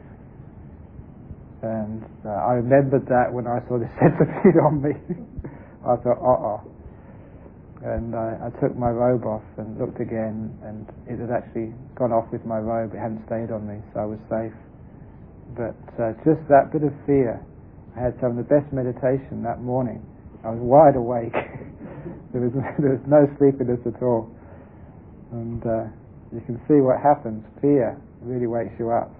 And uh, I remembered that when I saw the centipede on me. I thought, uh-oh. And I, I took my robe off and looked again, and it had actually gone off with my robe. It hadn't stayed on me, so I was safe. But uh, just that bit of fear. I had some of the best meditation that morning. I was wide awake. there, was, there was no sleepiness at all. And uh, you can see what happens. Fear really wakes you up.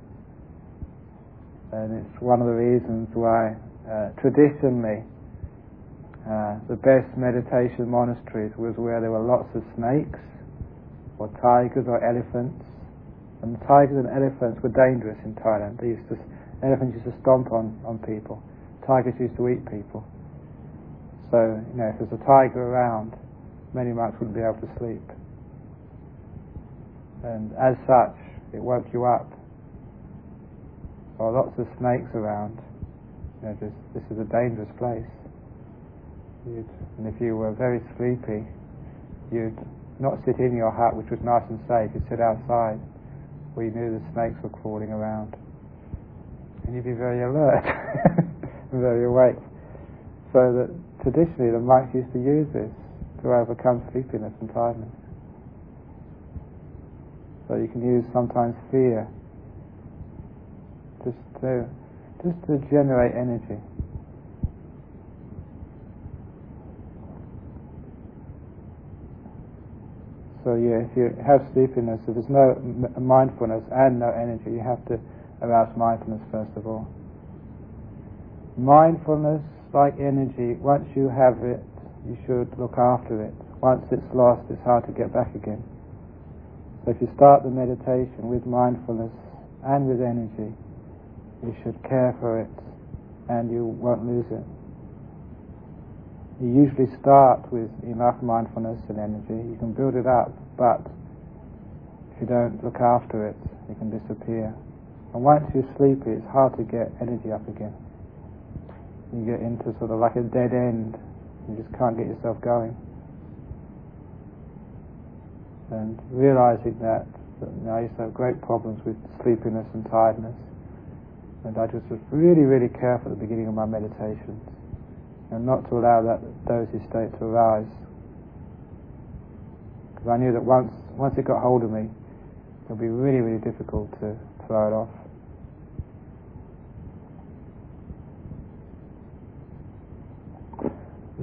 And it's one of the reasons why uh, traditionally uh, the best meditation monasteries was where there were lots of snakes or tigers or elephants. And the tigers and elephants were dangerous in Thailand. They used to, elephants used to stomp on, on people. Tigers used to eat people. So, you know, if there's a tiger around, many monks wouldn't be able to sleep. And as such, it woke you up. Or lots of snakes around. You know, this, this is a dangerous place. You'd, and if you were very sleepy, you'd not sit in your hut, which was nice and safe. You'd sit outside, where you knew the snakes were crawling around. And you'd be very alert, very awake. So that traditionally the monks used to use this to overcome sleepiness and tiredness. So you can use sometimes fear just to just to generate energy. So yeah, if you have sleepiness, if there's no m- mindfulness and no energy, you have to arouse mindfulness first of all. Mindfulness, like energy, once you have it, you should look after it. Once it's lost, it's hard to get back again. So if you start the meditation with mindfulness and with energy, you should care for it and you won't lose it. You usually start with enough mindfulness and energy. You can build it up, but if you don't look after it, it can disappear. And once you're sleepy, it's hard to get energy up again. You get into sort of like a dead end. You just can't get yourself going. And realizing that, that you know, I used to have great problems with sleepiness and tiredness. And I just was really, really careful at the beginning of my meditations, and not to allow that dozy state to arise. Because I knew that once once it got hold of me, it would be really, really difficult to throw it off.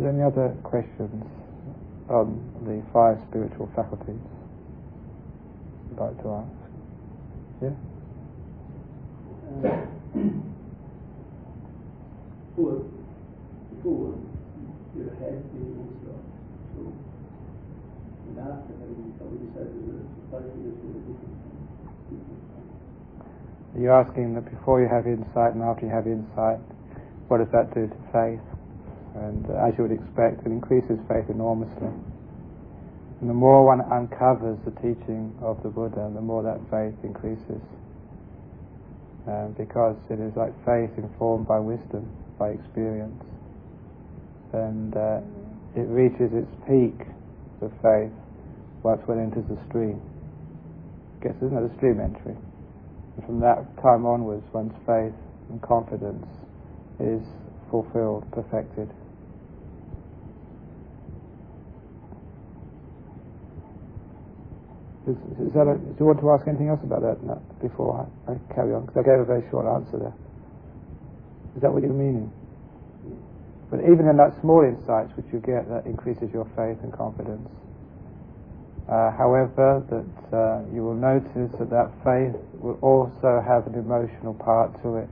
there any other questions on the five spiritual faculties you'd like to ask? Yeah? Um, before, before your head being also, so, and after having, how would you say, the five years were different? Are you asking that before you have insight and after you have insight, what does that do to faith? And uh, as you would expect, it increases faith enormously. And the more one uncovers the teaching of the Buddha, the more that faith increases. Uh, because it is like faith informed by wisdom, by experience. And uh, it reaches its peak of faith once one enters the stream. Gets another stream entry. And from that time onwards, one's faith and confidence is fulfilled, perfected. Is, is that a, do you want to ask anything else about that no, before I, I carry on? Because I gave a very short answer there. Is that what you're meaning? But even in that small insights which you get, that increases your faith and confidence. Uh, however, that uh, you will notice that that faith will also have an emotional part to it.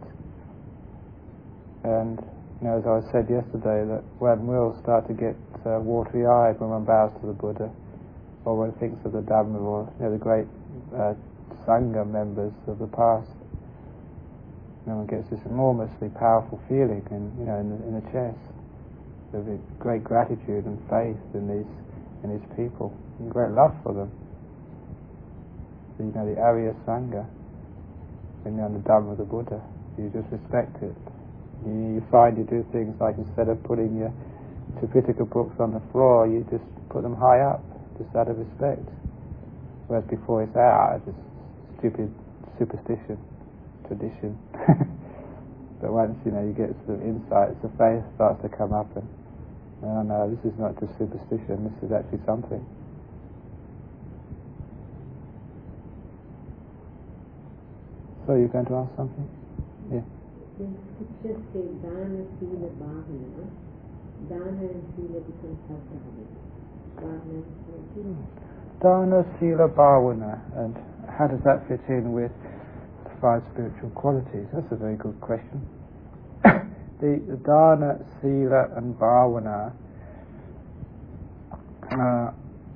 And you know, as I said yesterday, that one will start to get uh, watery-eyed when one bows to the Buddha, or one thinks of the Dhamma, or you know, the great uh, Sangha members of the past. You know, one gets this enormously powerful feeling, in, you know, in the, in the chest, of great gratitude and faith in these in these people, and great love for them. You know, the Arya Sangha, and you know, the Dhamma of the Buddha. You just respect it. You, you find you do things like, instead of putting your Tripitaka books on the floor, you just put them high up, just out of respect. Whereas before it's ah, just stupid superstition, tradition. But once you know you get sort of insights, the faith starts to come up, and oh no, this is not just superstition. This is actually something. So you're going to ask something? Yeah. The scriptures say Dana, Sila, Bhavana. Dana and Sila become Sadhana. Dana, Sila, Bhavana. And how does that fit in with the five spiritual qualities? That's a very good question. the, the Dana, Sila and Bhavana uh,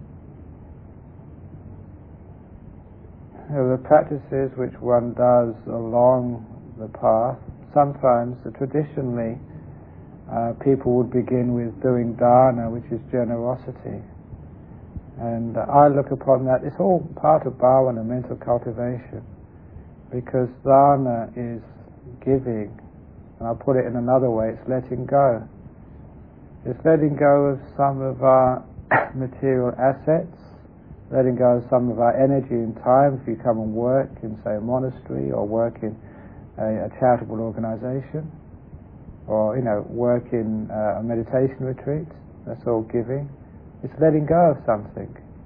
you know, the practices which one does along the path. Sometimes, uh, traditionally, uh, people would begin with doing dana, which is generosity. And uh, I look upon that, it's all part of bhavana, mental cultivation, because dana is giving, and I'll put it in another way, it's letting go. It's letting go of some of our material assets, letting go of some of our energy and time. If you come and work in, say, a monastery, or work in a, a charitable organization, or, you know, work in uh, a meditation retreat, that's all giving. It's letting go of something.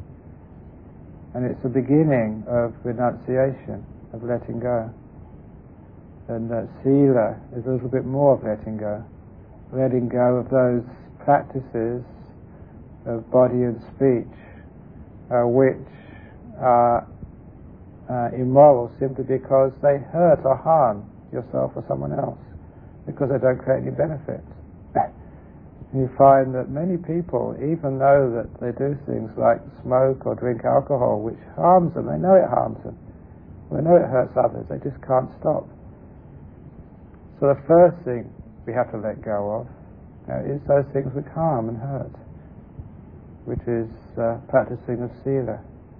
And it's the beginning of renunciation, of letting go. And uh, sila is a little bit more of letting go. Letting go of those practices of body and speech uh, which are uh, immoral simply because they hurt or harm yourself or someone else, because they don't create any benefit. You find that many people, even though that they do things like smoke or drink alcohol, which harms them, they know it harms them, they know it hurts others, they just can't stop. So the first thing we have to let go of you know, is those things which harm and hurt, which is uh, practicing of sila.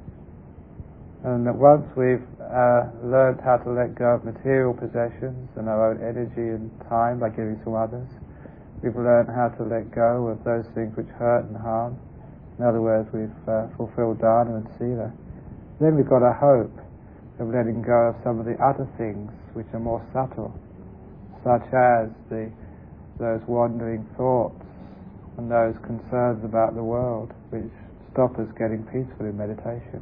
And that once we've uh, learned how to let go of material possessions and our own energy and time by giving to others, we've learned how to let go of those things which hurt and harm. In other words, we've uh, fulfilled dana and sila. Then we've got a hope of letting go of some of the other things which are more subtle, such as the those wandering thoughts and those concerns about the world which stop us getting peaceful in meditation.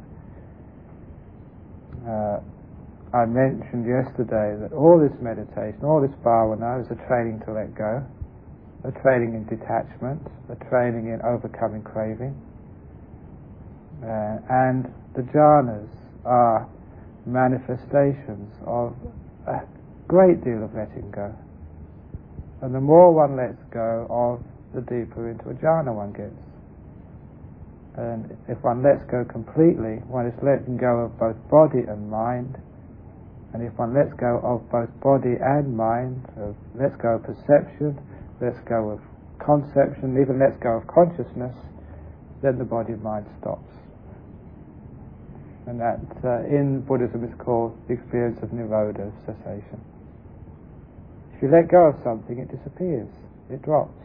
Uh, I mentioned yesterday that all this meditation, all this bhavana is a training to let go. a training in detachment, a training in overcoming craving. Uh, and the jhanas are manifestations of a great deal of letting go. And the more one lets go of, the deeper into a jhana one gets. And if one lets go completely, one is letting go of both body and mind. And if one lets go of both body and mind, of lets go of perception, lets go of conception, even lets go of consciousness, then the body and mind stops. And that uh, in Buddhism is called the experience of nirodha, cessation. If you let go of something, it disappears, it drops.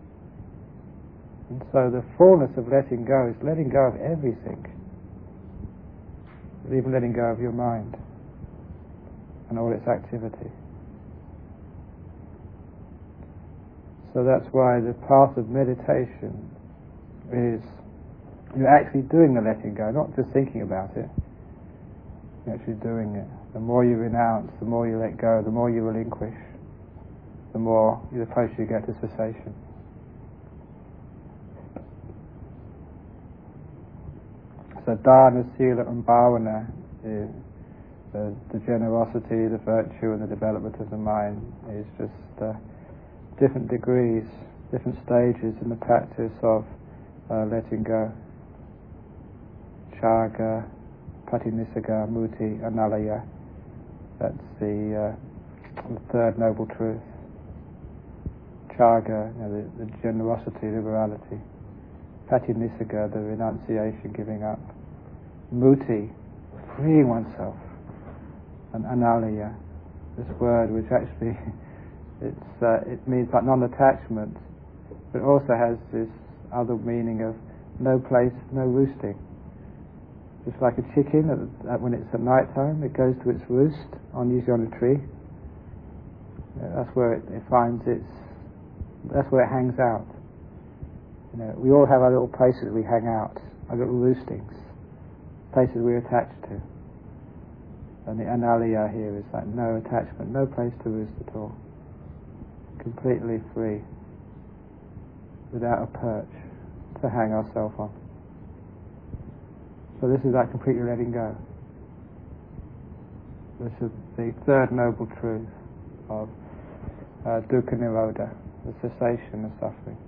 And so the fullness of letting go is letting go of everything, even letting go of your mind and all its activity. So that's why the path of meditation is you're actually doing the letting go, not just thinking about it. You're actually doing it. The more you renounce, the more you let go, the more you relinquish, the more, the closer you get to cessation. So dana, sila and bhavana, is the, the generosity, the virtue and the development of the mind is just uh, different degrees, different stages in the practice of uh, letting go. Chaga, Pratinisaga, Muti, Analaya. That's the, uh, the third noble truth. Chaga, you know, the, the generosity, liberality. Pratinisaga, the renunciation, giving up. Muti, freeing oneself. And Analaya, this word which actually it's uh, it means like non-attachment, but it also has this other meaning of no place, no roosting. Just like a chicken, at, at, when it's at night time, it goes to its roost, on usually on a tree. Uh, that's where it, it finds its. That's where it hangs out. You know, we all have our little places we hang out, our little roostings, places we're attached to. And the analiya here is like no attachment, no place to roost at all. Completely free, without a perch to hang ourselves on. So this is like completely letting go. This is the third noble truth of uh, dukkha nirodha, the cessation of suffering.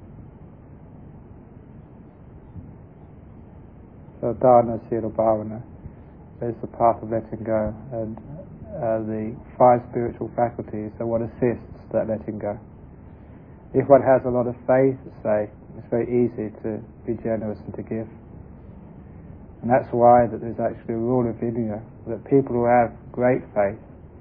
So dana, sila, bhavana is the path of letting go, and uh, the five spiritual faculties are what assists that letting go. If one has a lot of faith, say, it's very easy to be generous and to give. And that's why that there's actually a rule of Vinaya, that people who have great faith,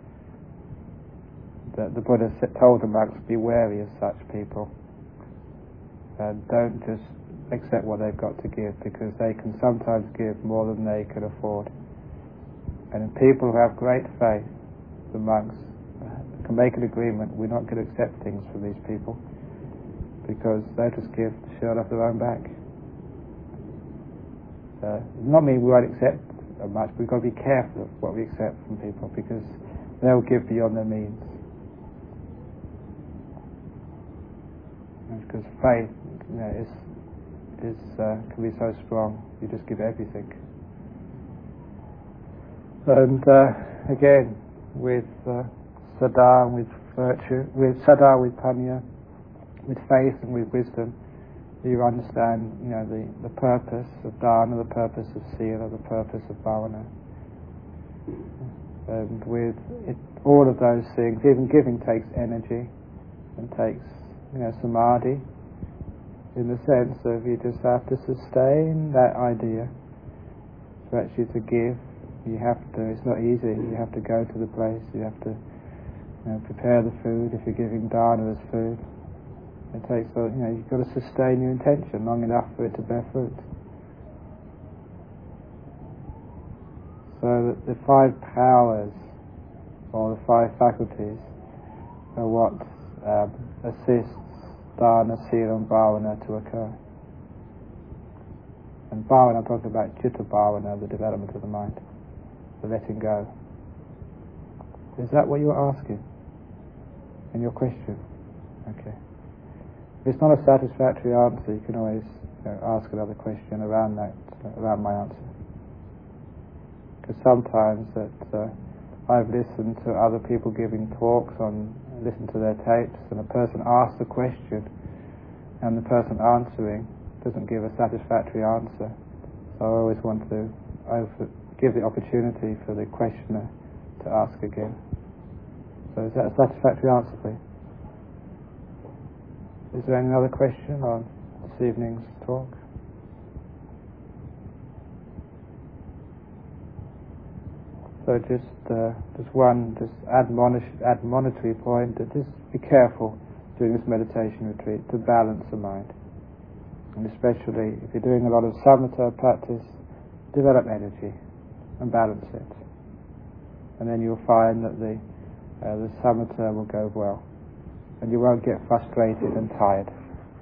that the Buddha told the monks, be wary of such people. And don't just accept what they've got to give, because they can sometimes give more than they can afford. And in people who have great faith, the monks can make an agreement, we're not going to accept things from these people, because they just give the shirt off their own back. Uh, not mean we won't accept much, but we've got to be careful of what we accept from people, because they'll give beyond their means. And because faith, you know, is is uh, can be so strong, you just give everything. And uh, again, with uh, sada, with virtue, with sada, with panya, with faith and with wisdom, you understand, you know, the, the purpose of dana, the purpose of sila, the purpose of bhavana. And with it, all of those things, even giving takes energy and takes, you know, samadhi, in the sense of you just have to sustain that idea. So actually to give, you have to, it's not easy, you have to go to the place, you have to, you know, prepare the food. If you're giving dana as food, it takes, you know, you've got to sustain your intention long enough for it to bear fruit. So that the five powers, or the five faculties, are what um, assists dana, sila and bhavana to occur. And bhavana, I'm talking about citta bhavana, the development of the mind, the letting go. Is that what you're asking in your question? Okay. If it's not a satisfactory answer, you can always you know, ask another question around that, uh, around my answer. Because sometimes that uh, I've listened to other people giving talks on, listened to their tapes, and a person asks a question, and the person answering doesn't give a satisfactory answer. So I always want to over, give the opportunity for the questioner to ask again. So is that a satisfactory answer, please? Is there any other question on this evening's talk? So just uh, just one just admonish, admonitory point, that just be careful during this meditation retreat to balance the mind. And especially if you're doing a lot of samatha practice, develop energy and balance it. And then you'll find that the uh, the samatha will go well. And you won't get frustrated and tired.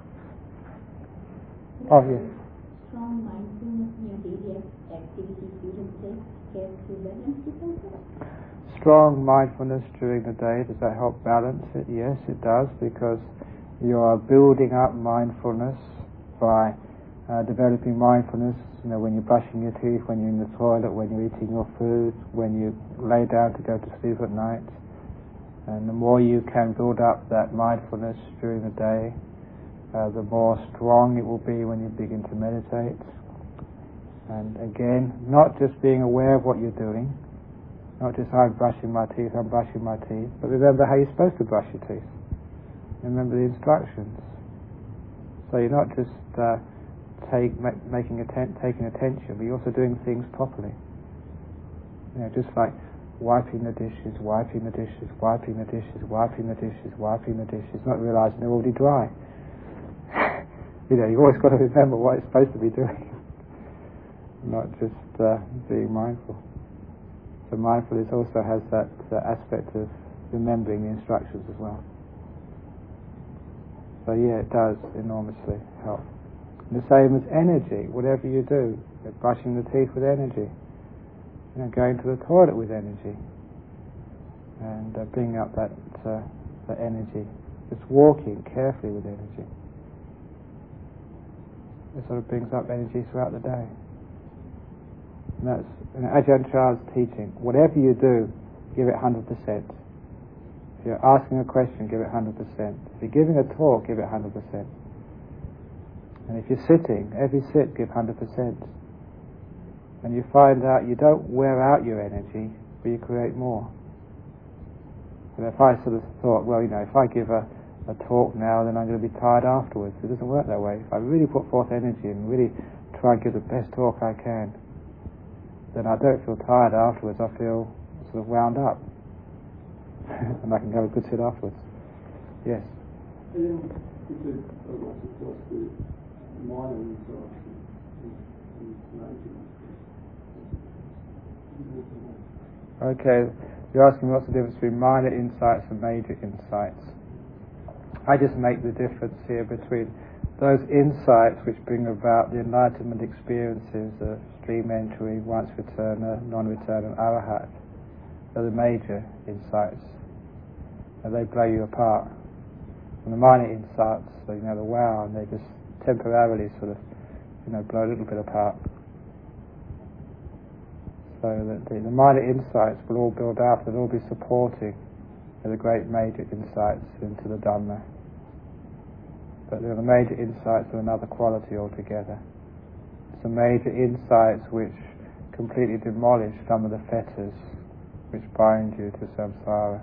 Oh, yes. Strong mindfulness in your daily activities during the day helps you balance it also? Strong mindfulness during the day, does that help balance it? Yes, it does, because you are building up mindfulness by uh, developing mindfulness, you know, when you're brushing your teeth, when you're in the toilet, when you're eating your food, when you lay down to go to sleep at night. And the more you can build up that mindfulness during the day, uh, the more strong it will be when you begin to meditate. And again, not just being aware of what you're doing, not just I'm brushing my teeth, I'm brushing my teeth, but remember how you're supposed to brush your teeth. Remember the instructions. So you're not just uh, take, ma- making atten- taking attention, but you're also doing things properly. You know, just like wiping the dishes, wiping the dishes, wiping the dishes, wiping the dishes, wiping the dishes, not realising they're already dry. You know, you've always got to remember what it's supposed to be doing, not just uh, being mindful. So mindfulness also has that uh, aspect of remembering the instructions as well. So yeah, it does enormously help. And the same as energy, whatever you do, brushing the teeth with energy, you know, going to the toilet with energy, and uh, bringing up that uh, that energy. Just walking carefully with energy. It sort of brings up energy throughout the day. And that's, you know, Ajahn Chah's teaching. Whatever you do, give it one hundred percent. If you're asking a question, give it one hundred percent. If you're giving a talk, give it one hundred percent. And if you're sitting, every sit, give one hundred percent. And you find out you don't wear out your energy, but you create more. And if I sort of thought, well, you know, if I give a, a talk now, then I'm going to be tired afterwards. It doesn't work that way. If I really put forth energy and really try and give the best talk I can, then I don't feel tired afterwards. I feel sort of wound up. And I can have a good sit afterwards. Yes? And then, if it, oh, of course, the minor insights and major. Okay, you're asking what's the difference between minor insights and major insights. I just make the difference here between those insights which bring about the enlightenment experiences of stream entry, once returner, non-returner, and arahat. They're the major insights, and they blow you apart. And the minor insights, so, you know, the wow, and they just temporarily sort of, you know, blow a little bit apart. So that the, the minor insights will all build up, they'll all be supporting the great major insights into the Dhamma. But the major insights are another quality altogether. It's the major insights which completely demolish some of the fetters which bind you to samsara,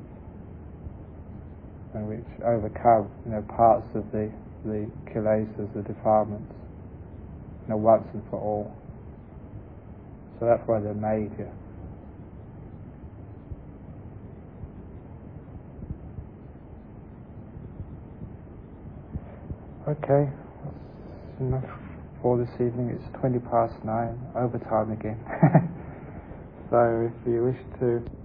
and which overcome, you know, parts of the the kilesas, the defilements, you know, once and for all. So that's why they're major. Okay, that's enough for this evening. It's twenty past nine, overtime again. So if you wish to